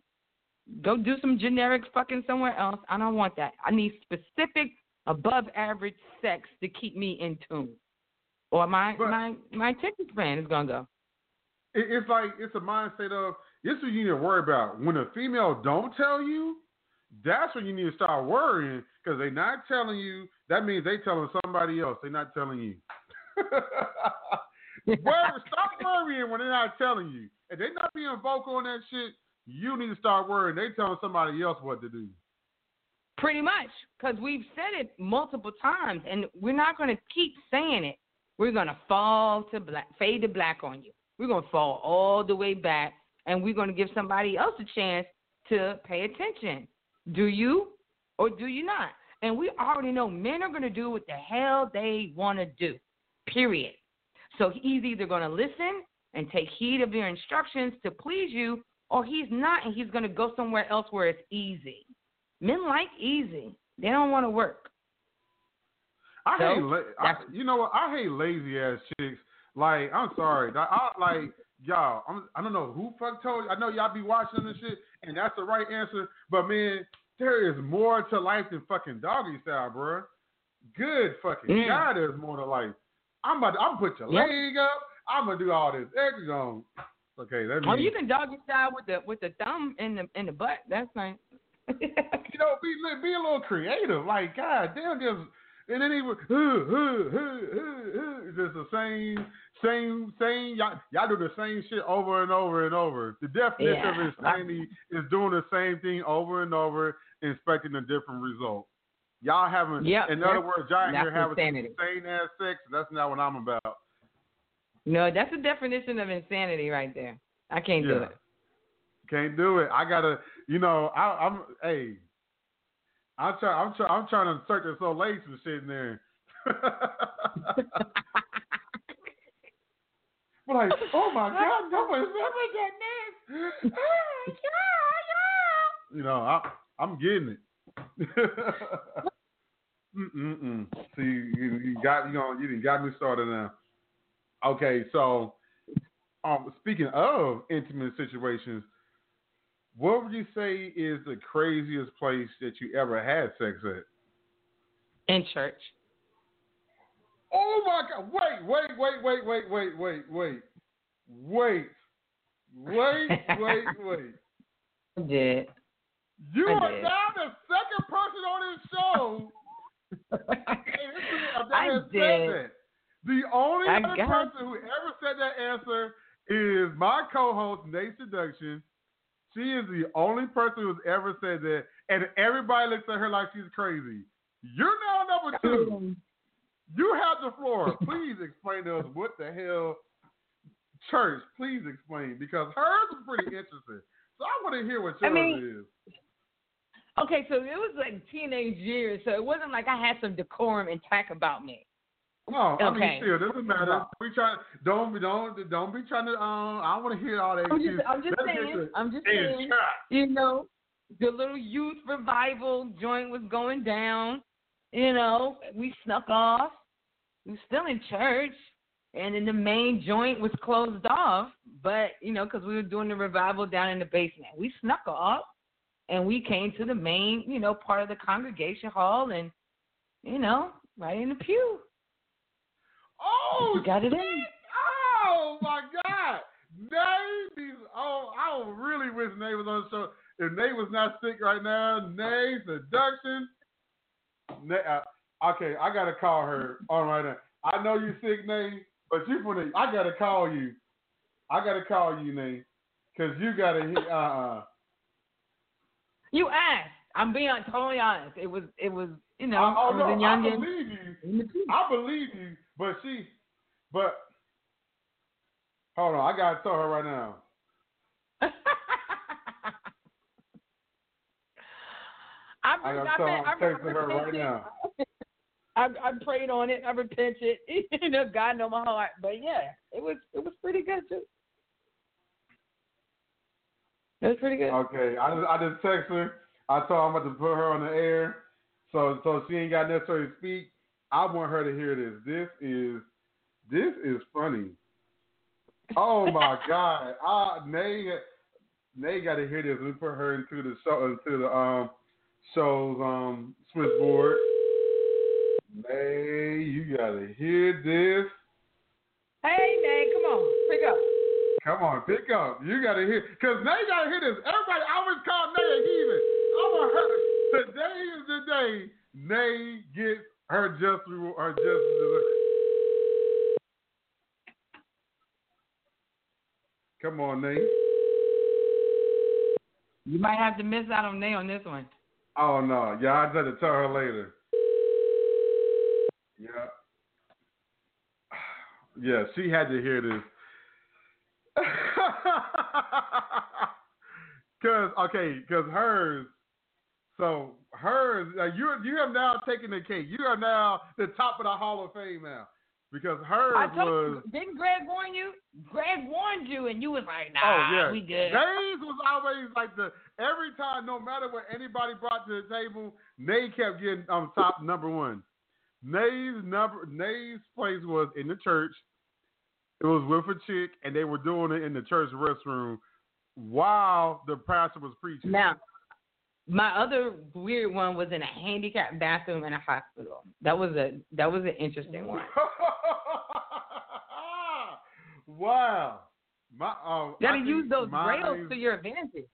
do some generic fucking somewhere else. I don't want that. I need specific above average sex to keep me in tune. Or my attention span is gonna go. It's like, it's a mindset of, this is what you need to worry about. When a female don't tell you, that's when you need to start worrying, because they're not telling you. That means they telling somebody else. They're not telling you. Stop worrying when they're not telling you. If they're not being vocal on that shit, you need to start worrying. They telling somebody else what to do. Pretty much, because we've said it multiple times, and we're not going to keep saying it. We're going to fade to black on you. We're going to fall all the way back, and we're going to give somebody else a chance to pay attention. Do you or do you not? And we already know men are going to do what the hell they want to do, period. So he's either going to listen and take heed of your instructions to please you, or he's not, and he's going to go somewhere else where it's easy. Men like easy. They don't want to work. I So, hate, you know what? I hate lazy ass chicks. Like, I'm sorry. Y'all, I don't know who fuck told you. I know y'all be watching this shit, and that's the right answer. But man, there is more to life than fucking doggy style, bro. Good fucking God, there's more to life. I'm put your leg up. I'm gonna do all this. Okay, that means. Oh, you can doggy style with the thumb in the butt. That's nice. Be a little creative. Like, God damn, and then he was just the same. Y'all do the same shit over and over and over. The definition of insanity is doing the same thing over and over, expecting a different result. Y'all haven't. In other words, y'all ain't here having insane ass sex. That's not what I'm about. No, that's the definition of insanity right there. I can't do it. Can't do it. I gotta. I'm trying to insert this old lace and shit in there. Like, oh my God, no one's ever done this. I'm getting it. See, you didn't got me started now. Okay, so speaking of intimate situations, what would you say is the craziest place that you ever had sex at? In church. Oh my God! Wait! I did. You are now the second person on this show. I did. Said that. The only other person who ever said that answer is my co-host, Nate Seduction. She is the only person who's ever said that, and everybody looks at her like she's crazy. You're now number 2. You have the floor. Please explain to us what the hell church. Please explain, because hers is pretty interesting. So I want to hear what yours is. Okay, so it was like teenage years, so it wasn't like I had some decorum intact about me. No, I mean, still, doesn't matter. Don't be trying to. I want to hear all that. I'm just saying. The little youth revival joint was going down. We snuck off. We were still in church, and then the main joint was closed off. But because we were doing the revival down in the basement, we snuck off, and we came to the main, part of the congregation hall, and right in the pew. Oh, you got it in. Oh my God, Nate! I really wish Nate was on the show. If Nate was not sick right now, Nate Seduction. Okay, I gotta call her on right now. I know you sick, Nate, but I gotta call you. Nate, because you gotta hear. You asked. I'm being totally honest. It was. I was a youngin'. I believe you, but hold on, I gotta tell her right now. I prayed on it. I repented. God know my heart. But yeah, it was pretty good too. It was pretty good. Okay, I just texted her. I told her I'm about to put her on the air, so she ain't got necessarily to speak. I want her to hear this. This is funny. Oh my God! Nate got to hear this. We put her into the show's switchboard. Nate, you gotta hear this. Hey, Nate, come on, pick up. Come on, pick up. You gotta hear, cause Nate gotta hear this. Everybody always call Nate a heathen. I want her. Today is the day Nate gets her just reward. Come on, Nate. You might have to miss out on Nate on this one. Oh no, yeah, I had to tell her later. Yeah, she had to hear this. Cause hers. So hers, you have now taken the cake. You are now the top of the Hall of Fame now. Because hers was. Didn't Greg warn you? Greg warned you, and you was like, nah, we good. Nays was always like every time, no matter what anybody brought to the table, Nate kept getting top number one. Nave's place was in the church. It was with a chick, and they were doing it in the church restroom while the pastor was preaching. Now, my other weird one was in a handicapped bathroom in a hospital. That was an interesting one. Wow. Gotta use those rails to your advantage.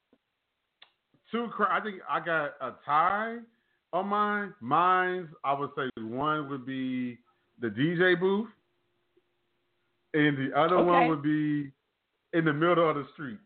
I think I got a tie on mine. Mine's, I would say one would be the DJ booth, and the other one would be in the middle of the street.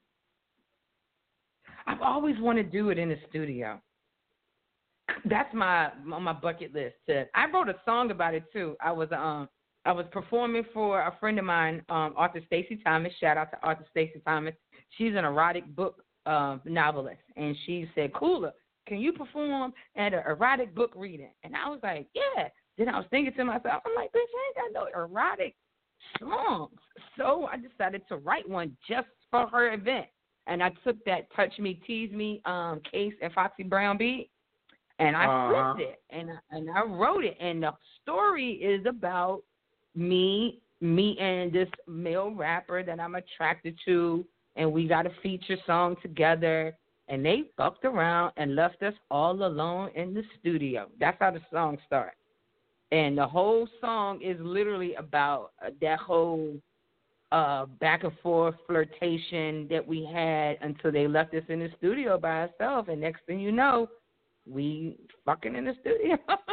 I've always wanted to do it in the studio. That's on my bucket list. I wrote a song about it too. I was performing for a friend of mine, Arthur Stacey Thomas. Shout out to Arthur Stacey Thomas. She's an erotic book novelist, and she said, "Cooler, can you perform at an erotic book reading?" And I was like, "Yeah." Then I was thinking to myself, I'm like, "Bitch, I ain't got no erotic songs." So I decided to write one just for her event. And I took that Touch Me, Tease Me Case and Foxy Brown beat, and I flipped it, and I wrote it. And the story is about me meeting this male rapper that I'm attracted to, and we got a feature song together, and they fucked around and left us all alone in the studio. That's how the song starts. And the whole song is literally about that whole back and forth flirtation that we had until they left us in the studio by ourselves. And next thing you know, we fucking in the studio.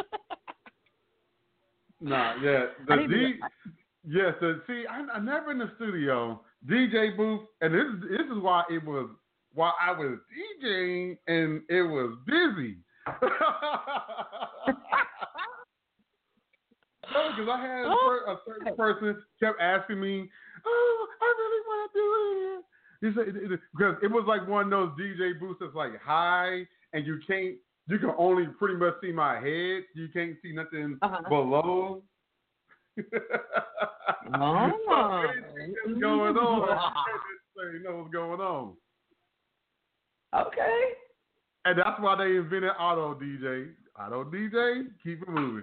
I never in the studio. DJ booth, and this is why while I was DJing and it was busy. Because I had a certain person kept asking me, "Oh, I really want to do it." He said, because it was like one of those DJ booths that's like high, and you can only pretty much see my head. You can't see nothing below. Oh. What's going on? You know what's going on. Okay. And that's why they invented auto DJ. Auto DJ, keep it moving.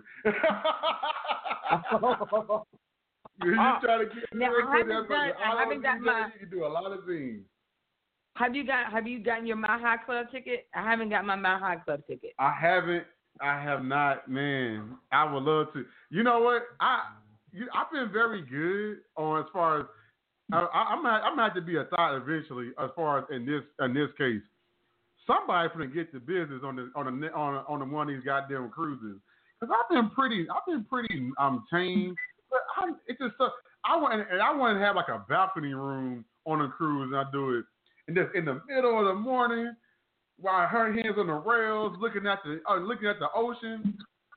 You try to get now, I haven't got my. You can do a lot of things. Have you gotten your Mile High Club ticket? I haven't got my Mile High Club ticket. I haven't. I have not, man. I would love to. You know what? I've been very good on as far as I'm gonna have to be a thought eventually. As far as in this case, somebody's gonna get the business on the one of these goddamn cruises. Because I've been pretty tame. But it's just I want to have like a balcony room on a cruise, and I do it, and just in the middle of the morning, while her hands on the rails, looking at the ocean.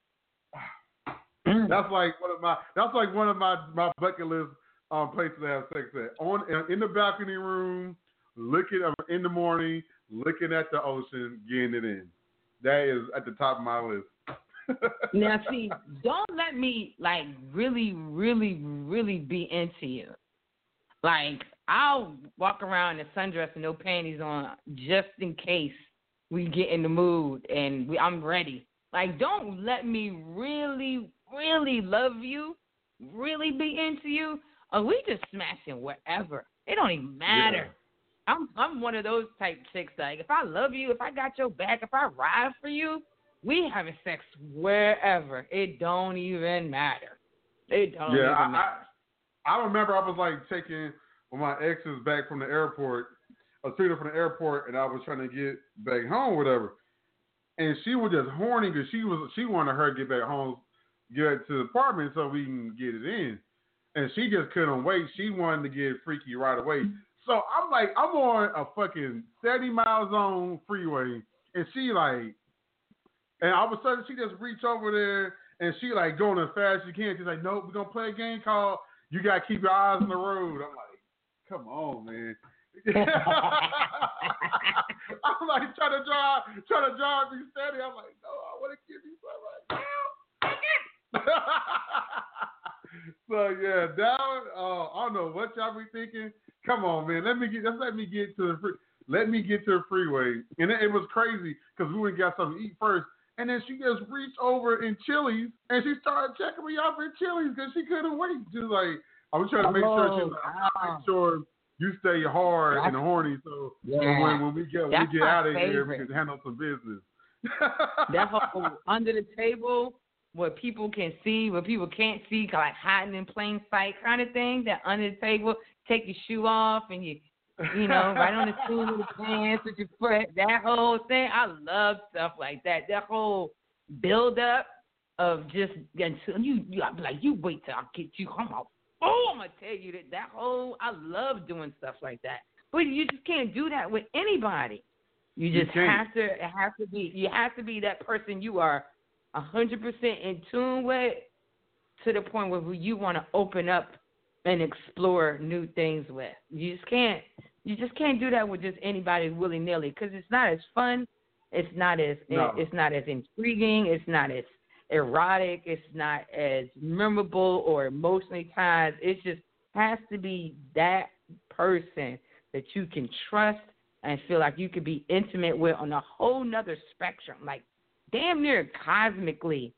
That's like one of my bucket list places to have sex at. In the balcony room, looking in the morning, looking at the ocean, getting it in. That is at the top of my list. Now, see, don't let me like really, really, really be into you. Like, I'll walk around in a sundress and no panties on just in case we get in the mood and I'm ready. Like, don't let me really, really love you, really be into you, or we just smashing wherever. It don't even matter. Yeah. I'm one of those type chicks. Like, if I love you, if I got your back, if I ride for you, we having sex wherever. It don't even matter. It don't even matter. I remember I was like taking my exes back from the airport. I was picking up from the airport, and I was trying to get back home, whatever. And she was just horny because she wanted her to get back home, get to the apartment so we can get it in. And she just couldn't wait. She wanted to get freaky right away. So I'm like, I'm on a fucking 70-mile zone freeway, and she like, and all of a sudden she just reach over there and she like going as fast as she can. She's like, "Nope, we're gonna play a game called You Gotta Keep Your Eyes on the Road." I'm like, come on, man. I'm like trying to drive me steady. I'm like, no, I want to give you something right now. So yeah, I don't know what y'all be thinking. Come on, man. Let me get to the freeway. And it was crazy because we went and got something to eat first. And then she just reached over in Chili's and she started checking me out in Chili's because she couldn't wait. She was like, I was trying to make sure make sure you stay hard and horny. So when we get out of here, we can handle some business. That whole under the table, what people can see, what people can't see, like hiding in plain sight kind of thing. That under the table, take your shoe off and you know, right on the stool with the pants with your foot. That whole thing, I love stuff like that. That whole build up of just until you I'll be like, you wait till I get you home. I'm gonna tell you that whole. I love doing stuff like that, but you just can't do that with anybody. You just have to be that person you are 100% in tune with, to the point where you want to open up and explore new things with. You just can't do that with just anybody willy nilly, because it's not as fun. It's not as intriguing. It's not as erotic. It's not as memorable or emotionally tied. It just has to be that person that you can trust and feel like you could be intimate with on a whole nother spectrum, like damn near cosmically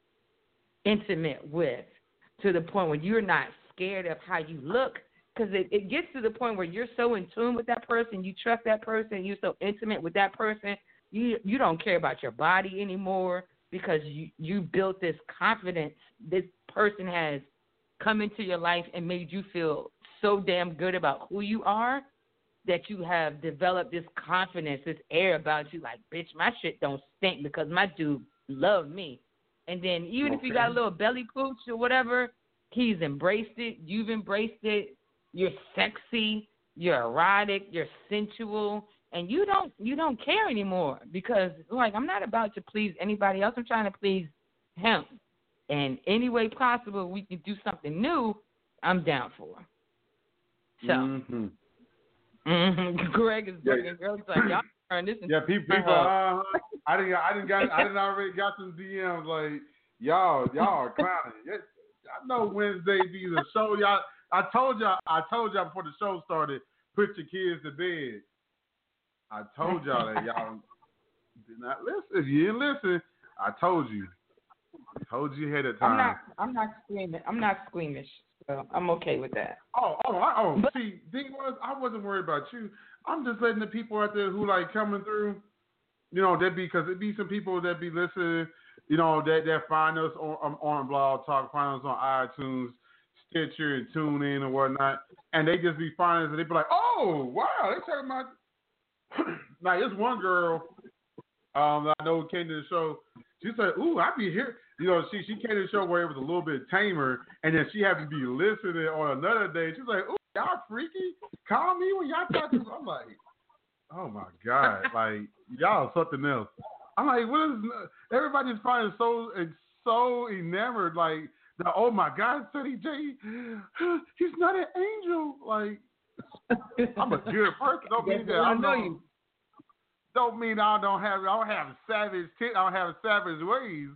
intimate with, to the point where you're not scared of how you look, because it gets to the point where you're so in tune with that person, you trust that person, you're so intimate with that person, you don't care about your body anymore, because you built this confidence. This person has come into your life and made you feel so damn good about who you are, that you have developed this confidence, this air about you, like, bitch, my shit don't stink because my dude love me. And then even if you got a little belly pooch or whatever, he's embraced it, you've embraced it, you're sexy, you're erotic, you're sensual, and you don't care anymore, because, like, I'm not about to please anybody else. I'm trying to please him. And any way possible we can do something new, I'm down for. So, Greg is looking. Girls like, y'all turn this into people. I didn't already got some DMs like, y'all are clowning. I know Wednesday be the show. Y'all, I told y'all before the show started, put your kids to bed. I told y'all that y'all did not listen. If you didn't listen, I told you. I told you ahead of time. I'm not screaming. I'm not squeamish. So I'm okay with that. But, see, thing was, I wasn't worried about you. I'm just letting the people out there who like coming through, you know, because it be some people that be listening, you know, that find us on Blog Talk, find us on iTunes, Stitcher, and TuneIn and whatnot, and they just be finding us and they be like, oh wow, they talking about. Now there's one girl I know came to the show. She said, ooh, I be here. You know, she came to the show where it was a little bit tamer, and then she had to be listening on another day. She's like, ooh, y'all freaky? Call me when y'all talk to me. I'm like, oh my God, like y'all something else. I'm like, what is? Everybody's finding so enamored, like, oh my God, Sonny J, he's not an angel. Like, I'm a good person. Don't mean that I know you. Don't mean I don't have savage ways.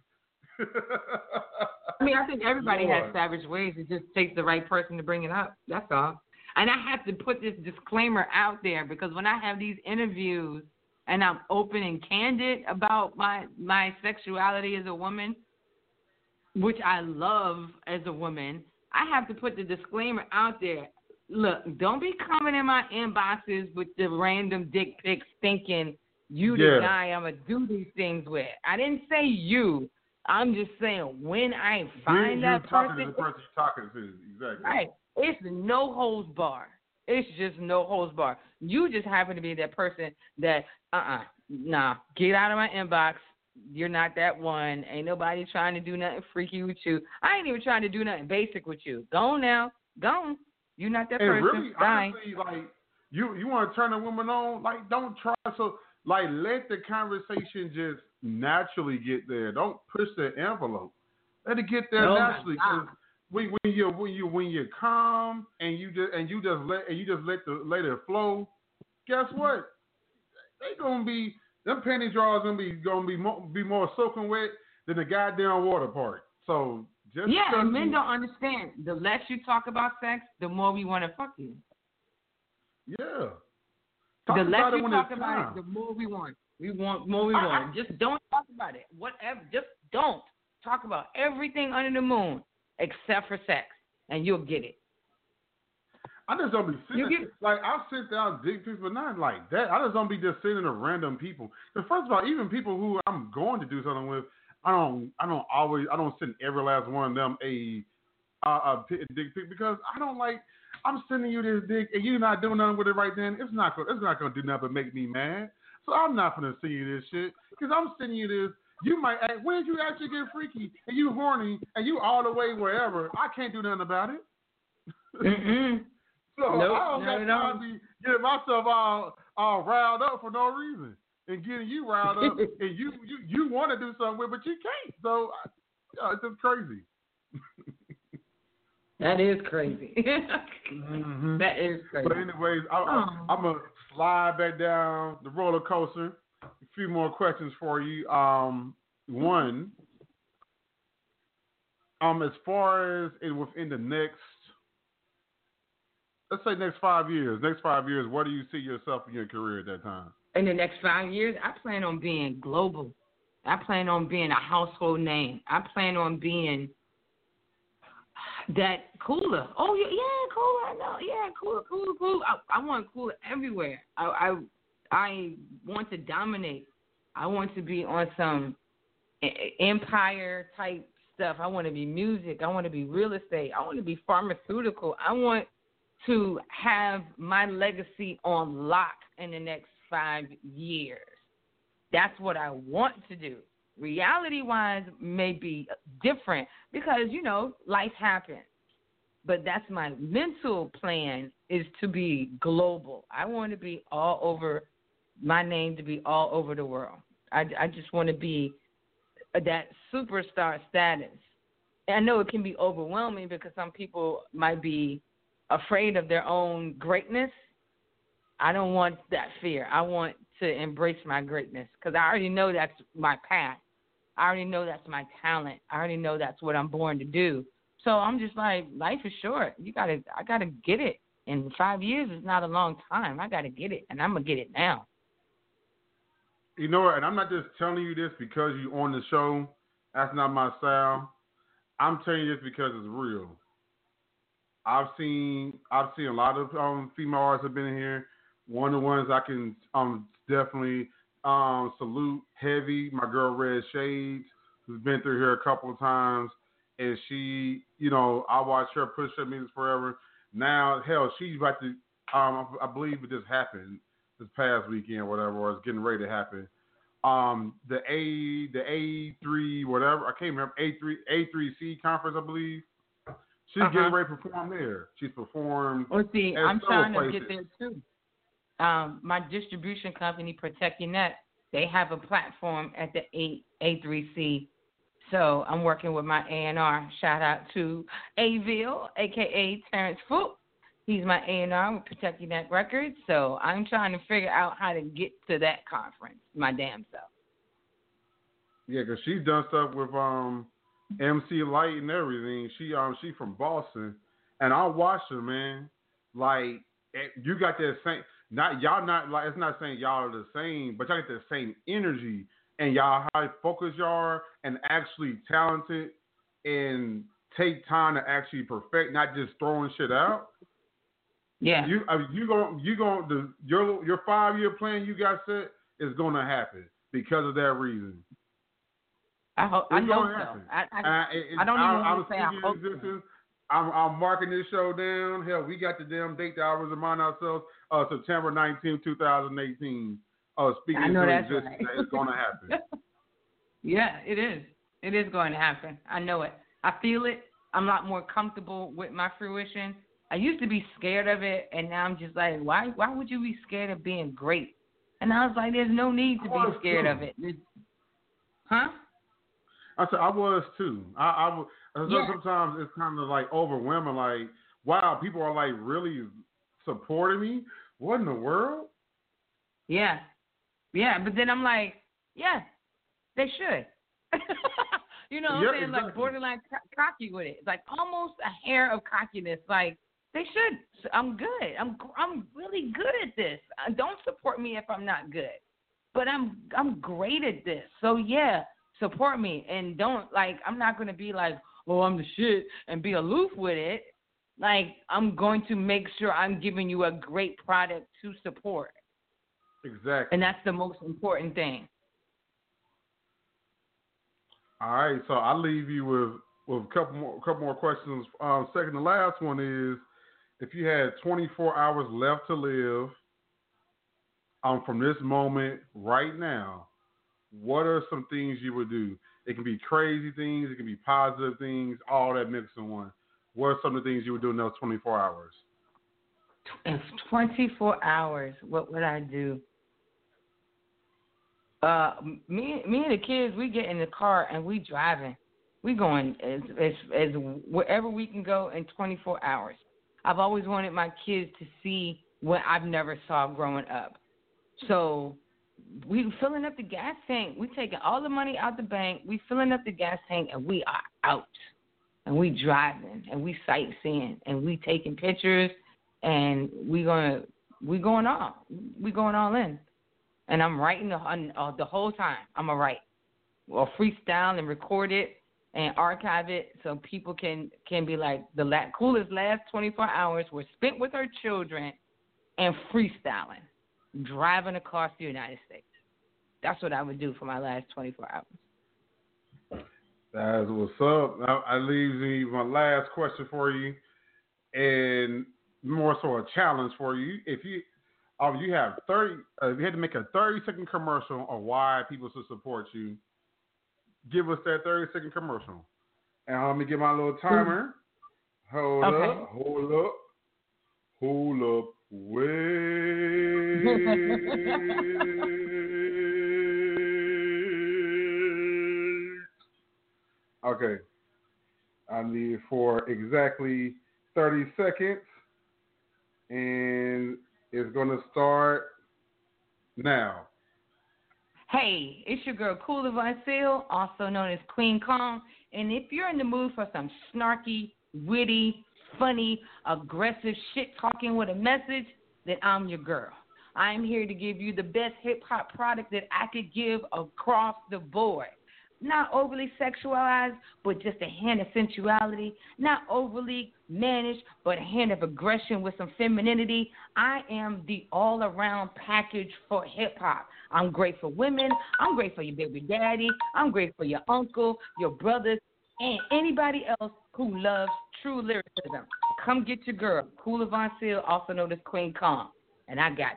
I mean, I think everybody has savage ways. It just takes the right person to bring it up. That's all. And I have to put this disclaimer out there, because when I have these interviews and I'm open and candid about my sexuality as a woman, which I love as a woman, I have to put the disclaimer out there. Look, don't be coming in my inboxes with the random dick pics thinking you the guy I'm going to do these things with. I didn't say you. I'm just saying when I find that person. You're talking to, exactly. Right. It's no holds bar. It's just no holds bar. You just happen to be that person that, nah, get out of my inbox. You're not that one. Ain't nobody trying to do nothing freaky with you. I ain't even trying to do nothing basic with you. Go on now. Go on. You're not that person. Really, honestly, like, you want to turn a woman on, like, don't try so, like, let the conversation just naturally get there. Don't push the envelope. Let it get there naturally. Because when you're calm and you just let it flow, guess what? Them panty drawers gonna be more soaking wet than the goddamn water part. So and men don't understand. The less you talk about sex, the more we want to fuck you. Yeah. Talk The less about it you when talk it's about time. it, the more we want. We want more. We want. Just don't talk about it. Whatever. Just don't talk about everything under the moon except for sex, and you'll get it. I just don't be sitting like I'll sit down dick pics, but not like that. I just don't be just sitting to random people. Because first of all, even people who I'm going to do something with, I don't send every last one of them a dick pic because I don't like. I'm sending you this dick and you're not doing nothing with it right then. It's not gonna do nothing but make me mad. So I'm not gonna send you this shit because I'm sending you this. You might ask, when did you actually get freaky and you horny and you all the way wherever? I can't do nothing about it. Mm-mm. So Nope, I don't got time to be getting myself all riled up for no reason and getting you riled up and you want to do something with, but you can't. So it's just crazy. That is crazy. Mm-hmm. That is crazy. But anyways, I'm gonna slide back down the roller coaster. A few more questions for you. One, as far as within the next. Let's say next 5 years. Next 5 years, where do you see yourself in your career at that time? In the next 5 years, I plan on being global. I plan on being a household name. I plan on being that cooler. Oh, yeah, cooler. I know. Yeah, cooler. I want cooler everywhere. I want to dominate. I want to be on some empire type stuff. I want to be music. I want to be real estate. I want to be pharmaceutical. I want to have my legacy on lock in the next 5 years. That's what I want to do. Reality-wise may be different because, life happens. But that's my mental plan is to be global. I want to be all over, my name to be all over the world. I just want to be that superstar status. And I know it can be overwhelming because some people might be afraid of their own greatness. I don't want that fear. I want to embrace my greatness because I already know that's my path. I already know that's my talent. I already know that's what I'm born to do. So I'm just like, life is short. I gotta get it. And 5 years is not a long time. I gotta get it, and I'm gonna get it now. You know what? And I'm not just telling you this because you're on the show. That's not my style. I'm telling you this because it's real. I've seen a lot of female artists have been in here. One of the ones I can definitely salute heavy, my girl Red Shades, who's been through here a couple of times, and she, I watched her push her music forever. Now, hell, she's about to, I believe it just happened this past weekend, or whatever, or it's getting ready to happen. The A3 whatever, I can't remember, A3C conference, I believe. She's getting ready to perform there. She's performed. Well, see, I'm trying to get there too. My distribution company, Protect Your Net, they have a platform at the A3C. So I'm working with my A&R. Shout out to Aville, a.k.a. Terrence Foot. He's my A&R with Protect Your Net Records. So I'm trying to figure out how to get to that conference, my damn self. Yeah, because she's done stuff with MC Light and everything. She from Boston, and I watched her, man. Like you got that same. It's not saying y'all are the same, but y'all get the same energy, and y'all how focused y'all are, and actually talented, and take time to actually perfect, not just throwing shit your 5 year plan you got set is gonna happen because of that reason. I hope so. I don't even want to say I hope so. I'm marking this show down. Hell, we got the damn date that I was remind ourselves September 19th, 2018. Speaking into existence, right. It's going to happen. Yeah, it is. It is going to happen. I know it. I feel it. I'm a lot more comfortable with my fruition. I used to be scared of it, and now I'm just like, why would you be scared of being great? And I was like, there's no need to be scared of it. Huh? I said I was too. Sometimes it's kind of like overwhelming. Like, wow, people are like really supporting me. What in the world? Yeah, but then I'm like, yeah, they should. What I'm saying? Exactly. Like borderline cocky with it. It's like almost a hair of cockiness. Like, They should. I'm good. I'm really good at this. Don't support me if I'm not good. But I'm great at this. So yeah, support me and don't I'm not gonna be like, oh, I'm the shit and be aloof with it. Like I'm going to make sure I'm giving you a great product to support. Exactly. And that's the most important thing. All right, so I'll leave you with a couple more questions. Second to last one is, if you had 24 hours left to live, from this moment right now, what are some things you would do? It can be crazy things, it can be positive things, all that mixed in one. What are some of the things you would do in those 24 hours? In 24 hours, what would I do? Me and the kids, we get in the car and we driving. We going as wherever we can go in 24 hours. I've always wanted my kids to see what I've never saw growing up. So we filling up the gas tank. We taking all the money out the bank. We filling up the gas tank, and we are out. And we driving, and we sightseeing, and we taking pictures, and we going all in. And I'm writing the whole time. I'm gonna write or freestyle and record it and archive it so people can be like, the coolest last 24 hours were spent with our children and freestyling, driving across the United States. That's what I would do for my last 24 hours. That's what's up. Now, I leave me my last question for you, and more so a challenge for you. If you have 30, if you had to make a 30-second commercial on why people should support you, give us that 30-second commercial. And let me get my little timer. Hold up. Wait. Okay. I need it for exactly 30 seconds. And it's going to start now. Hey, it's your girl, Kula Von Seal, also known as Queen Kong. And if you're in the mood for some snarky, witty, funny, aggressive shit talking with a message, then I'm your girl. I'm here to give you the best hip-hop product that I could give across the board. Not overly sexualized, but just a hint of sensuality. Not overly mannish, but a hint of aggression with some femininity. I am the all-around package for hip-hop. I'm great for women. I'm great for your baby daddy. I'm great for your uncle, your brothers, and anybody else who loves true lyricism. Come get your girl, Kula Von Seal, also known as Queen Kong, and I got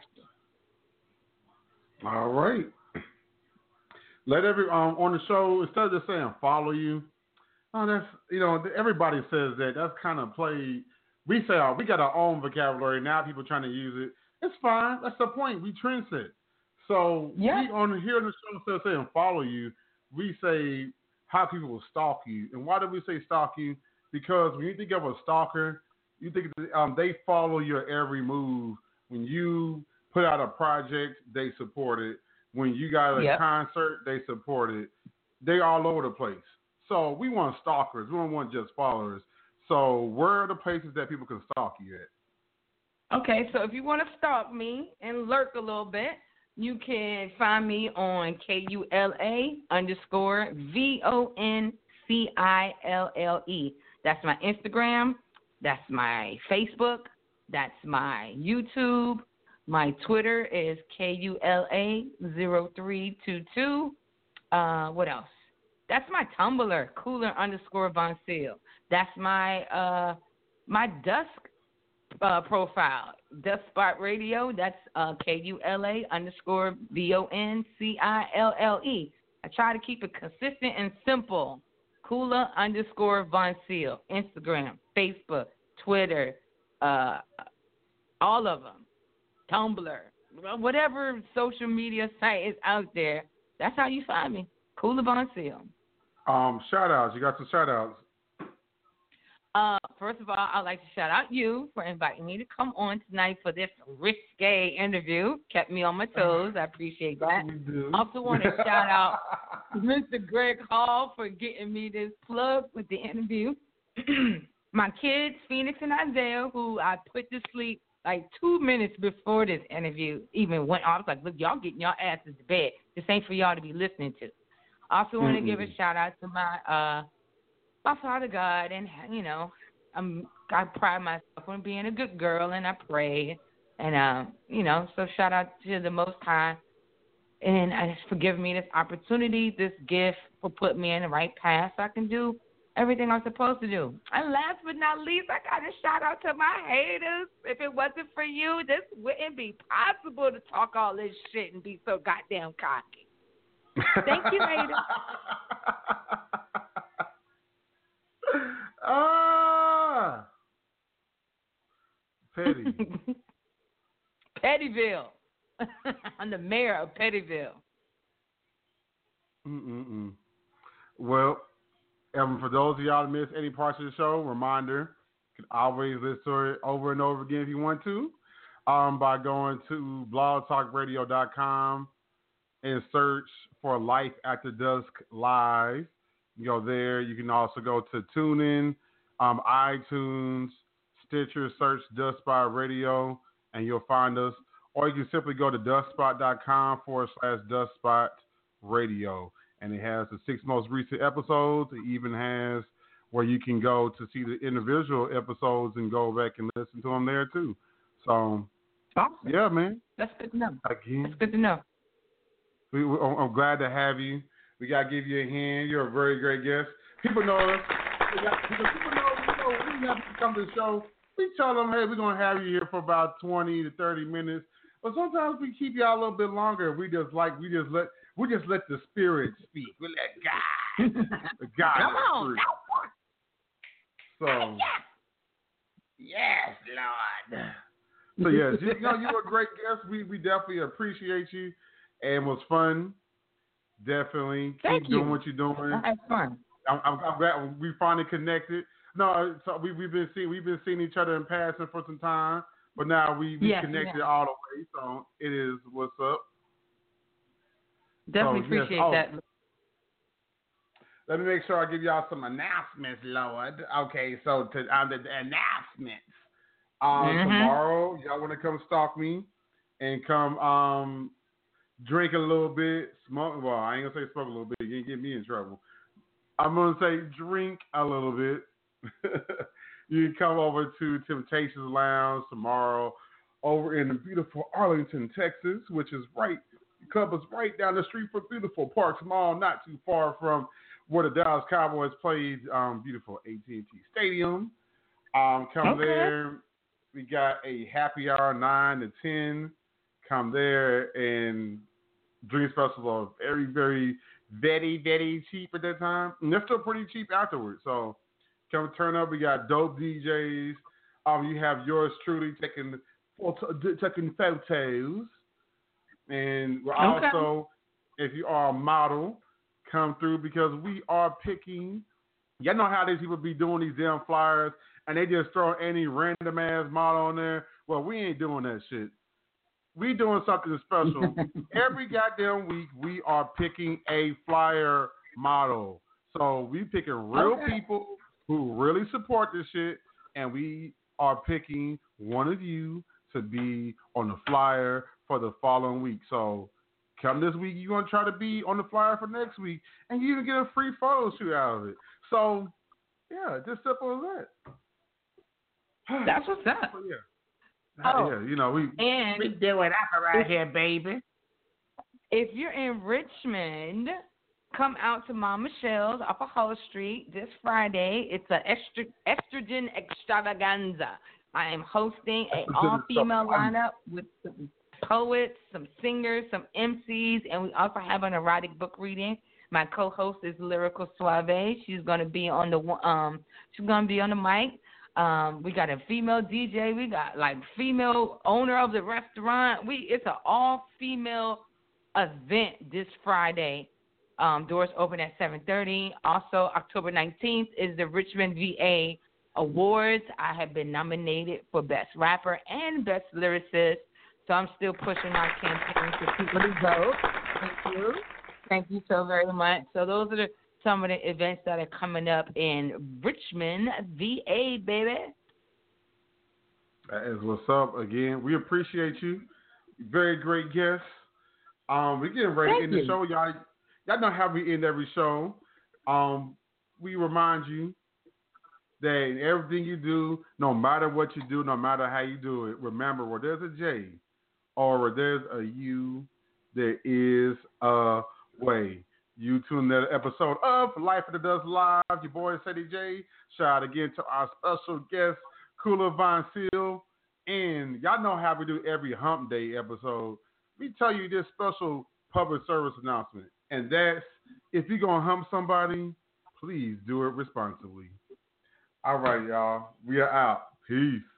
you. All right. Let on the show, instead of just saying follow you, that's, everybody says that. That's kind of played. We say, we got our own vocabulary. Now people trying to use it. It's fine. That's the point. We trendset. So we on here on the show, instead of saying follow you, we say how people will stalk you. And why do we say stalk you? Because when you think of a stalker, you think they follow your every move. When you put out a project, they support it. When you got a concert, they support it. They all over the place. So we want stalkers. We don't want just followers. So where are the places that people can stalk you at? Okay, so if you want to stalk me and lurk a little bit, you can find me on KULA_VONCILLE. That's my Instagram. That's my Facebook. That's my YouTube. My Twitter is KULA0322. What else? That's my Tumblr, Kula_Von Seal. That's my my Dusk profile, Dusk Spot Radio. That's KULA_VONCILLE. I try to keep it consistent and simple. Kula_Von Seal. Instagram, Facebook, Twitter, all of them. Tumblr, whatever social media site is out there, that's how you find me. Kula Von Seal. Shout outs. You got some shout outs. First of all, I'd like to shout out you for inviting me to come on tonight for this risque interview. Kept me on my toes. I appreciate that. Also want to shout out Mr. Greg Hall for getting me this plug with the interview. my kids, Phoenix and Isaiah, who I put to sleep like 2 minutes before this interview even went on. I was like, look, y'all getting y'all asses to bed. This ain't for y'all to be listening to. I also want to give a shout out to my Father God, and I pride myself on being a good girl, and I pray, and so shout out to the Most High, and for giving me this opportunity, this gift, for putting me in the right path so I can do everything I'm supposed to do. And last but not least, I got to shout out to my haters. If it wasn't for you, this wouldn't be possible to talk all this shit and be so goddamn cocky. Thank you, haters. Petty. Pettyville. I'm the mayor of Pettyville. Well, for those of y'all that missed any parts of the show, reminder, you can always listen to it over and over again if you want to, by going to blogtalkradio.com and search for Life After Dusk Live. You go there. You can also go to TuneIn, iTunes, Stitcher, search Dust Spot Radio, and you'll find us. Or you can simply go to dustspot.com/Dust Spot Radio. And it has the 6 most recent episodes. It even has where you can go to see the individual episodes and go back and listen to them there too. So, awesome. Yeah, man. That's good to know. Again, that's good to know. I'm glad to have you. We got to give you a hand. You're a very great guest. People know us. People know when you have to come to the show, we tell them, hey, we're going to have you here for about 20 to 30 minutes. But sometimes we keep y'all a little bit longer. We just let the spirit speak. We let God Come on. So, yes, Lord. So yes, you were a great guest. We definitely appreciate you, and it was fun. Definitely keep doing what you're doing. I had fun. I'm glad we finally connected. No, so we've been seeing each other in passing for some time, but now we connected all the way. So it is what's up. Definitely appreciate that. Let me make sure I give y'all some announcements, Lord. Okay, so the announcements. Tomorrow, y'all want to come stalk me and come drink a little bit, smoke. Well, I ain't gonna say smoke a little bit. You ain't get me in trouble. I'm gonna say drink a little bit. You can come over to Temptations Lounge tomorrow, over in the beautiful Arlington, Texas, which is right. The club is right down the street from beautiful Parks Mall, not too far from where the Dallas Cowboys played. Beautiful AT&T Stadium. Come there. We got a happy hour 9 to 10. Come there, and drink specials are very, very, very, very cheap at that time. And they're still pretty cheap afterwards. So come turn up. We got dope DJs. You have yours truly taking photos. And we're also, if you are a model, come through because we are picking. Y'all know how these people be doing these damn flyers and they just throw any random ass model on there. Well, we ain't doing that shit. We doing something special. Every goddamn week, we are picking a flyer model. So we picking real people who really support this shit, and we are picking one of you to be on the flyer for the following week. So come this week, you're going to try to be on the flyer for next week, and you even get a free photo shoot out of it. So, yeah, just simple as that. That's what's up. So, yeah. Yeah, we do it up right here, baby. If you're in Richmond, come out to Mama Michelle's off of Hull Street this Friday. It's an estrogen extravaganza. I am hosting an all-female lineup with some poets, some singers, some MCs, and we also have an erotic book reading. My co-host is Lyrical Suave. She's going to be on the mic. We got a female DJ. We got like female owner of the restaurant. It's an all-female event this Friday. Doors open at 7:30. Also, October 19th is the Richmond VA Awards. I have been nominated for Best Rapper and Best Lyricist, so I'm still pushing my campaign for people to vote. Thank you so very much. So those are the some of the events that are coming up in Richmond, VA, baby. That is what's up. Again, we appreciate you. Very great guest. We're getting ready to end the show. Y'all know how we end every show. We remind you that in everything you do, no matter what you do, no matter how you do it, remember where there's a J or where there's a U, there is a way. You tune in to the episode of Life After Dusk Live. Your boy, Ceddy J. Shout out again to our special guest, Kula Von Seal. And y'all know how we do every Hump Day episode. We tell you this special public service announcement. And that's, if you're going to hump somebody, please do it responsibly. All right, y'all. We are out. Peace.